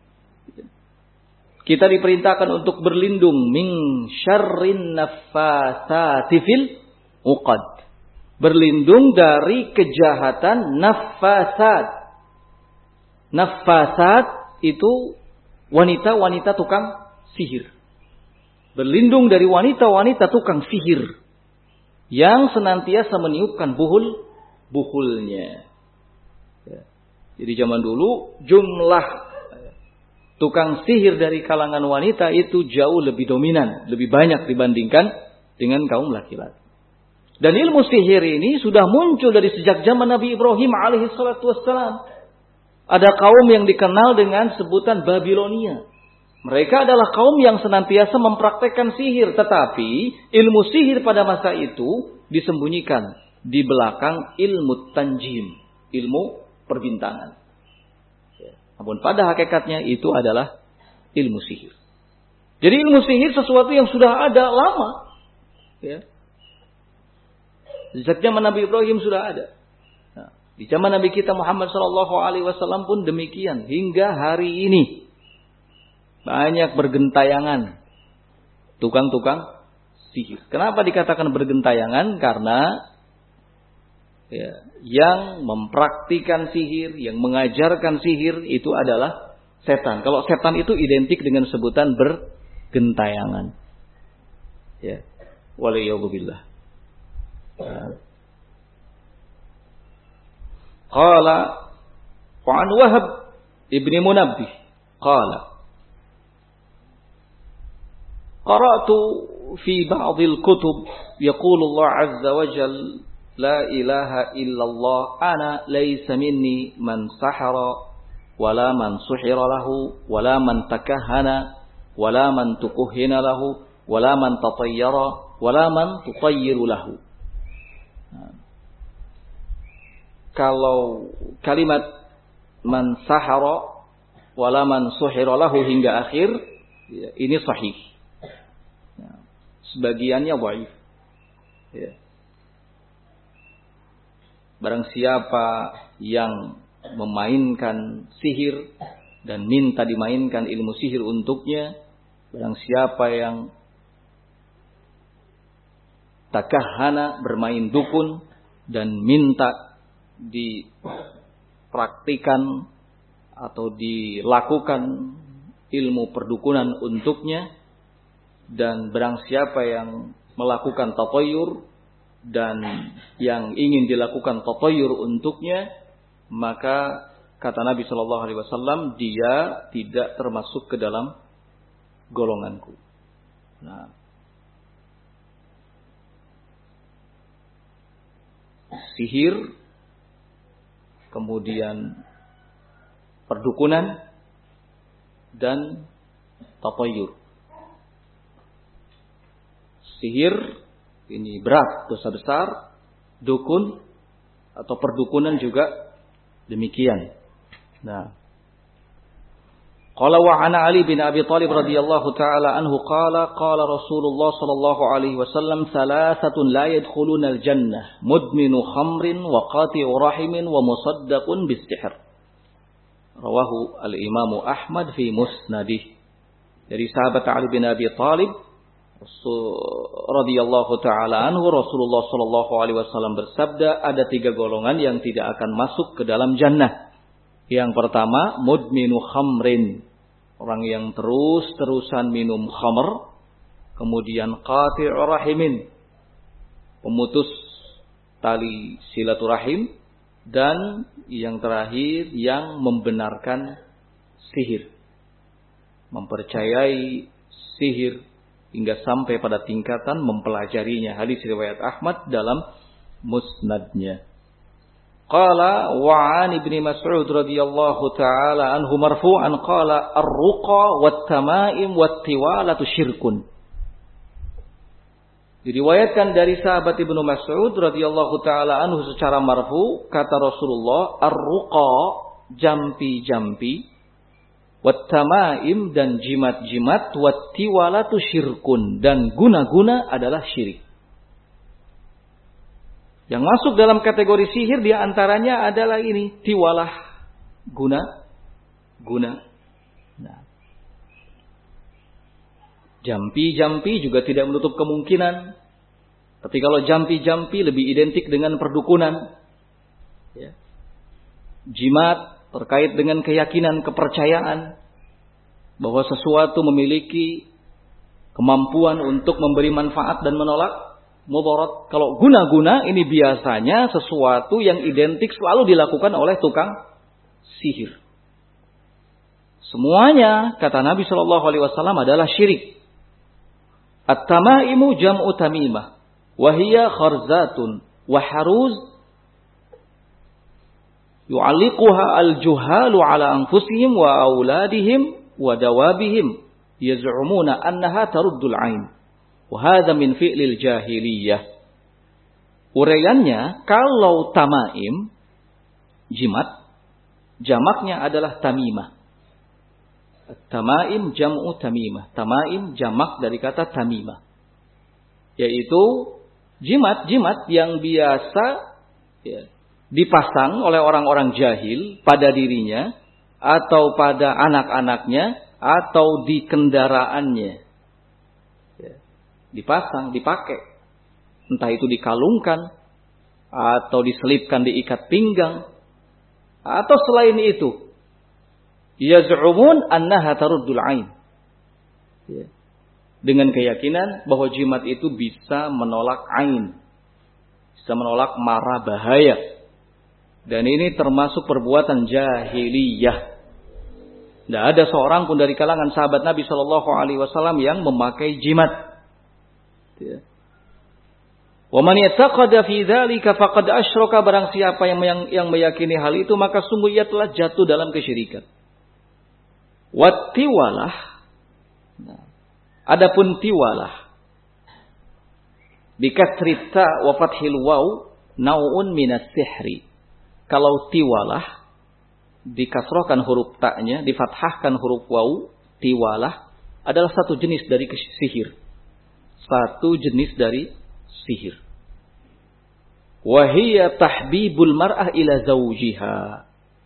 kita diperintahkan untuk berlindung min syarrin naffasati fil uqad. Berlindung dari kejahatan naffasat. Naffasat itu wanita-wanita tukang sihir. Berlindung dari wanita-wanita tukang sihir yang senantiasa meniupkan buhulnya. Jadi zaman dulu jumlah tukang sihir dari kalangan wanita itu jauh lebih dominan, lebih banyak dibandingkan dengan kaum laki-laki. Dan ilmu sihir ini sudah muncul dari sejak zaman Nabi Ibrahim alaihi salatu wassalam. Ada kaum yang dikenal dengan sebutan Babilonia. Mereka adalah kaum yang senantiasa mempraktekkan sihir. Tetapi ilmu sihir pada masa itu disembunyikan di belakang ilmu tanjim. Ilmu perbintangan. Namun pada hakikatnya itu adalah ilmu sihir. Jadi ilmu sihir sesuatu yang sudah ada lama. Sejak zaman Nabi Ibrahim sudah ada. Nah, di zaman Nabi kita Muhammad SAW pun demikian. Hingga hari ini. Banyak bergentayangan tukang-tukang sihir. Kenapa dikatakan bergentayangan? Karena ya, yang mempraktikan sihir, yang mengajarkan sihir itu adalah setan. Kalau setan itu identik dengan sebutan bergentayangan. Ya. Waliyadzubillah. Qala wa an Wahab ibn Munabbih qala qara'tu fi ba'd al-kutub yaqulu Allah 'azza wa jalla la ilaha illallah ana laysa minni man sahara wala man suhira lahu wala man takahhana wala man tukuhhina lahu wala man tatayyara wala man tutayyiru lahu. Kalau kalimat man sahara wala man suhira lahu hingga akhir ya, ini sahih. Sebagiannya dhaif. Ya. Barang siapa yang memainkan sihir dan minta dimainkan ilmu sihir untuknya, barang siapa yang takahhana bermain dukun dan minta dipraktikan atau dilakukan ilmu perdukunan untuknya, dan barang siapa yang melakukan tatayyur dan yang ingin dilakukan tatayyur untuknya, maka kata Nabi sallallahu alaihi wasallam, dia tidak termasuk ke dalam golonganku. Nah, sihir, kemudian perdukunan dan tatayyur. Sihir ini berat, dosa besar. Dukun atau perdukunan juga demikian. Nah, qala wa ana Ali bin Abi Thalib radhiyallahu taala anhu qala qala Rasulullah sallallahu alaihi wasallam salasatun la yadkhuluna al-jannah mudminu khamrin wa qati'u rahimin wa musaddaqun bis-sihr. Rawahu al-Imam Ahmad fi musnadih. Dari sahabat Ali bin Abi Thalib radhiyallahu taala anhu, Rasulullah sallallahu alaihi wasallam bersabda, ada 3 golongan yang tidak akan masuk ke dalam jannah. Yang pertama, mudminu khamrin, orang yang terus-terusan minum khamr. Kemudian qati'ur rahimin, pemutus tali silaturahim. Dan yang terakhir, yang membenarkan sihir, mempercayai sihir hingga sampai pada tingkatan mempelajarinya. Hadis riwayat Ahmad dalam musnadnya. Qala wa 'an Ibnu Mas'ud radhiyallahu taala anhu marfu'an qala ar-ruqa wat-tama'im wat-tiwalatu syirkun. Diriwayatkan dari sahabat Ibnu Mas'ud radhiyallahu taala anhu secara marfu, kata Rasulullah, ar-ruqa, jampi-jampi, wat-tamaim dan jimat-jimat, wat-tiwalatu syirkun, dan guna-guna adalah syirik. Yang masuk dalam kategori sihir di antaranya adalah ini, tiwalah, guna. Nah, jampi-jampi juga tidak menutup kemungkinan. Tapi kalau jampi-jampi lebih identik dengan perdukunan. Ya. Jimat terkait dengan keyakinan, kepercayaan bahwa sesuatu memiliki kemampuan untuk memberi manfaat dan menolak mudarat. Kalau guna-guna ini biasanya sesuatu yang identik selalu dilakukan oleh tukang sihir. Semuanya, kata Nabi sallallahu alaihi wasallam, adalah syirik. At-tamaimu jam'u tamimah wa hiya kharzatun wa haruz yu'alliquha al-juhalu ala anfusihim wa auladihim wa dawabihim yaz'umuna annaha taruddul 'ain wa hadha min fi'lil jahiliyah. Uraiannya, kalau tamaim, jimat, jamaknya adalah tamimah. Tamaim jam'u tamimah. Tamaim jamak dari kata tamimah, yaitu jimat-jimat yang biasa ya, dipasang oleh orang-orang jahil pada dirinya atau pada anak-anaknya atau di kendaraannya, ya, dipasang, dipakai, entah itu dikalungkan atau diselipkan, diikat pinggang, atau selain itu, yaz'umun annaha taruddul ain. Ya. Dengan keyakinan bahwa jimat itu bisa menolak ain, bisa menolak mara bahaya. Dan ini termasuk perbuatan jahiliyah. Tidak ada seorang pun dari kalangan sahabat Nabi Shallallahu Alaihi Wasallam yang memakai jimat. Ya. Wa man yataqada fi dzalika faqad asyraka, barang siapa yang meyakini hal itu maka sungguh ia telah jatuh dalam kesyirikan. Wattiwalah. Nah, adapun tiwalah bikasrita wa fathil waw nau'un minas sihri. Kalau tiwalah dikasrohkan huruf ta'nya, difathahkan huruf waw, tiwalah adalah satu jenis dari sihir. Satu jenis dari sihir. Wahiyya tahbibul mar'ah ila zawjiha.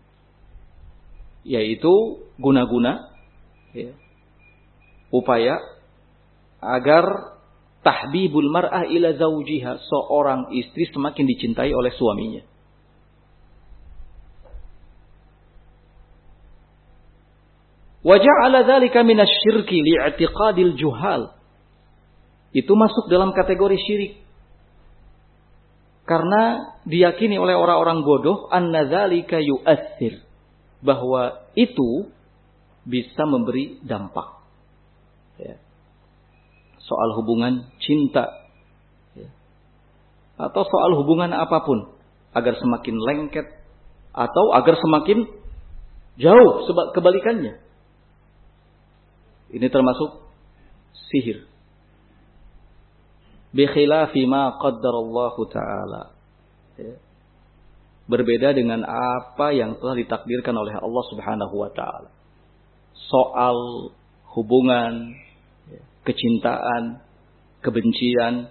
Yaitu guna-guna, ya, upaya agar tahbibul mar'ah ila zawjiha, seorang istri semakin dicintai oleh suaminya. Wa ja'ala dzalika minasyirki li'i'tiqadil juhal. Itu masuk dalam kategori syirik. Karena diyakini oleh orang-orang bodoh anna dzalika yu'athir, bahwa itu bisa memberi dampak. Ya. Soal hubungan cinta, ya, atau soal hubungan apapun, agar semakin lengket atau agar semakin jauh, kebalikannya. Ini termasuk sihir. Bi khilafi ma qaddarallahu ta'ala. Ya. Berbeda dengan apa yang telah ditakdirkan oleh Allah Subhanahu wa ta'ala. Soal hubungan, kecintaan, kebencian,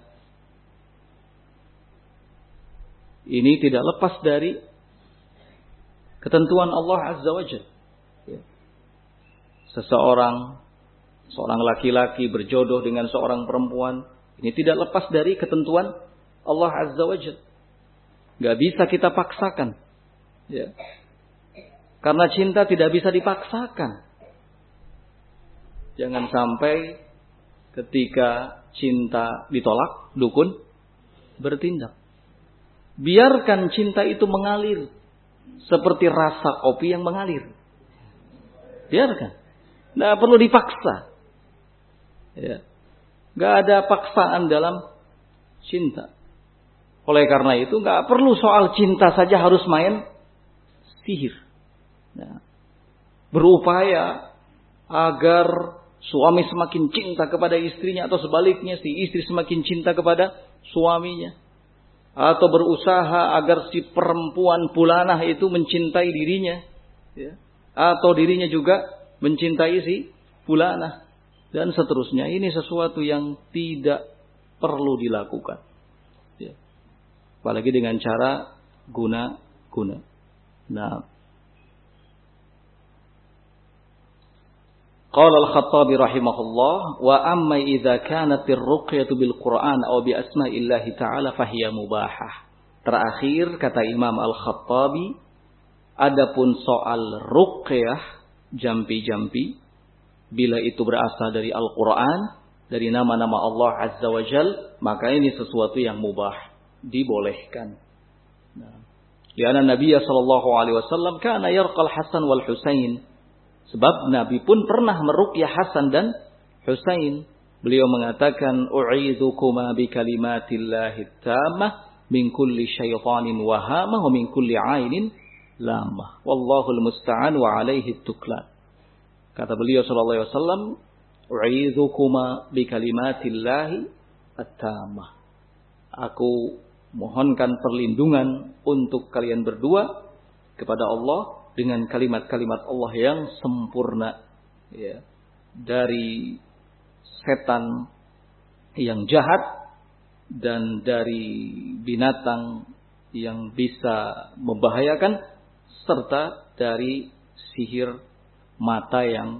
ini tidak lepas dari ketentuan Allah Azza wa Jalla. Seorang laki-laki berjodoh dengan seorang perempuan, ini tidak lepas dari ketentuan Allah Azza wa Jalla. Gak bisa kita paksakan. Ya. Karena cinta tidak bisa dipaksakan. Jangan sampai ketika cinta ditolak, dukun bertindak. Biarkan cinta itu mengalir. Seperti rasa kopi yang mengalir. Biarkan. Tidak perlu dipaksa. Ya. Gak ada paksaan dalam cinta. Oleh karena itu gak perlu soal cinta saja harus main sihir. Nah, berupaya agar suami semakin cinta kepada istrinya, atau sebaliknya si istri semakin cinta kepada suaminya. Atau berusaha agar si perempuan pulanah itu mencintai dirinya. Ya. Atau dirinya juga mencintai si pulanah. Dan seterusnya. Ini sesuatu yang tidak perlu dilakukan. Ya. Apalagi dengan cara guna-guna. Nah. Qala al-Khattabi rahimahullah, wa amma idza kanat ar-ruqyatu bil Qur'an aw bi asma'illahi ta'ala fahiya mubahah. Terakhir kata Imam Al-Khattabi, adapun soal ruqyah, jampi-jampi, bila itu berasal dari Al-Qur'an, dari nama-nama Allah Azza wa Jal, maka ini sesuatu yang mubah, dibolehkan. Nah, karena Nabi sallallahu alaihi wasallam kana yarqal Hasan wal Husain. Sebab Nabi pun pernah meruqyah Hasan dan Husain. Beliau mengatakan, u'idhukuma bi kalimatillahi tammah min kulli syaitanin wahama wa min kulli ainin lamah. Wallahul musta'an wa alaihi tuklan. Kata beliau sallallahu alaihi wasallam, u'idhukuma bi kalimatillahi at-tammah. Aku mohonkan perlindungan untuk kalian berdua kepada Allah dengan kalimat-kalimat Allah yang sempurna, ya, dari setan yang jahat dan dari binatang yang bisa membahayakan, serta dari sihir mata yang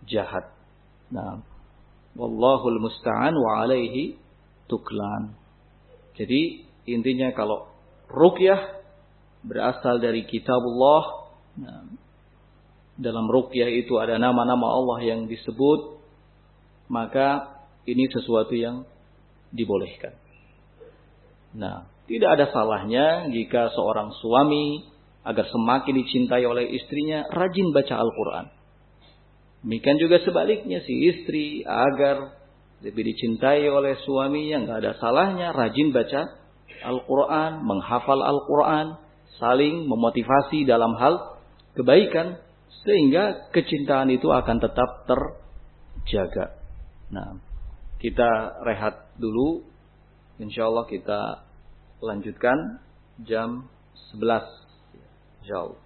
jahat. Nah, wallahul musta'an wa alaihi tuklan. Jadi intinya kalau ruqyah berasal dari kitabullah, nah, dalam ruqyah itu ada nama-nama Allah yang disebut, maka ini sesuatu yang dibolehkan. Nah, tidak ada salahnya jika seorang suami agar semakin dicintai oleh istrinya rajin baca Al-Quran. Demikian juga sebaliknya, si istri agar lebih dicintai oleh suaminya, nggak ada salahnya rajin baca Al-Quran, menghafal Al-Quran, saling memotivasi dalam hal kebaikan, sehingga kecintaan itu akan tetap terjaga. Nah, kita rehat dulu. Insyaallah kita lanjutkan jam 11. Insyaallah.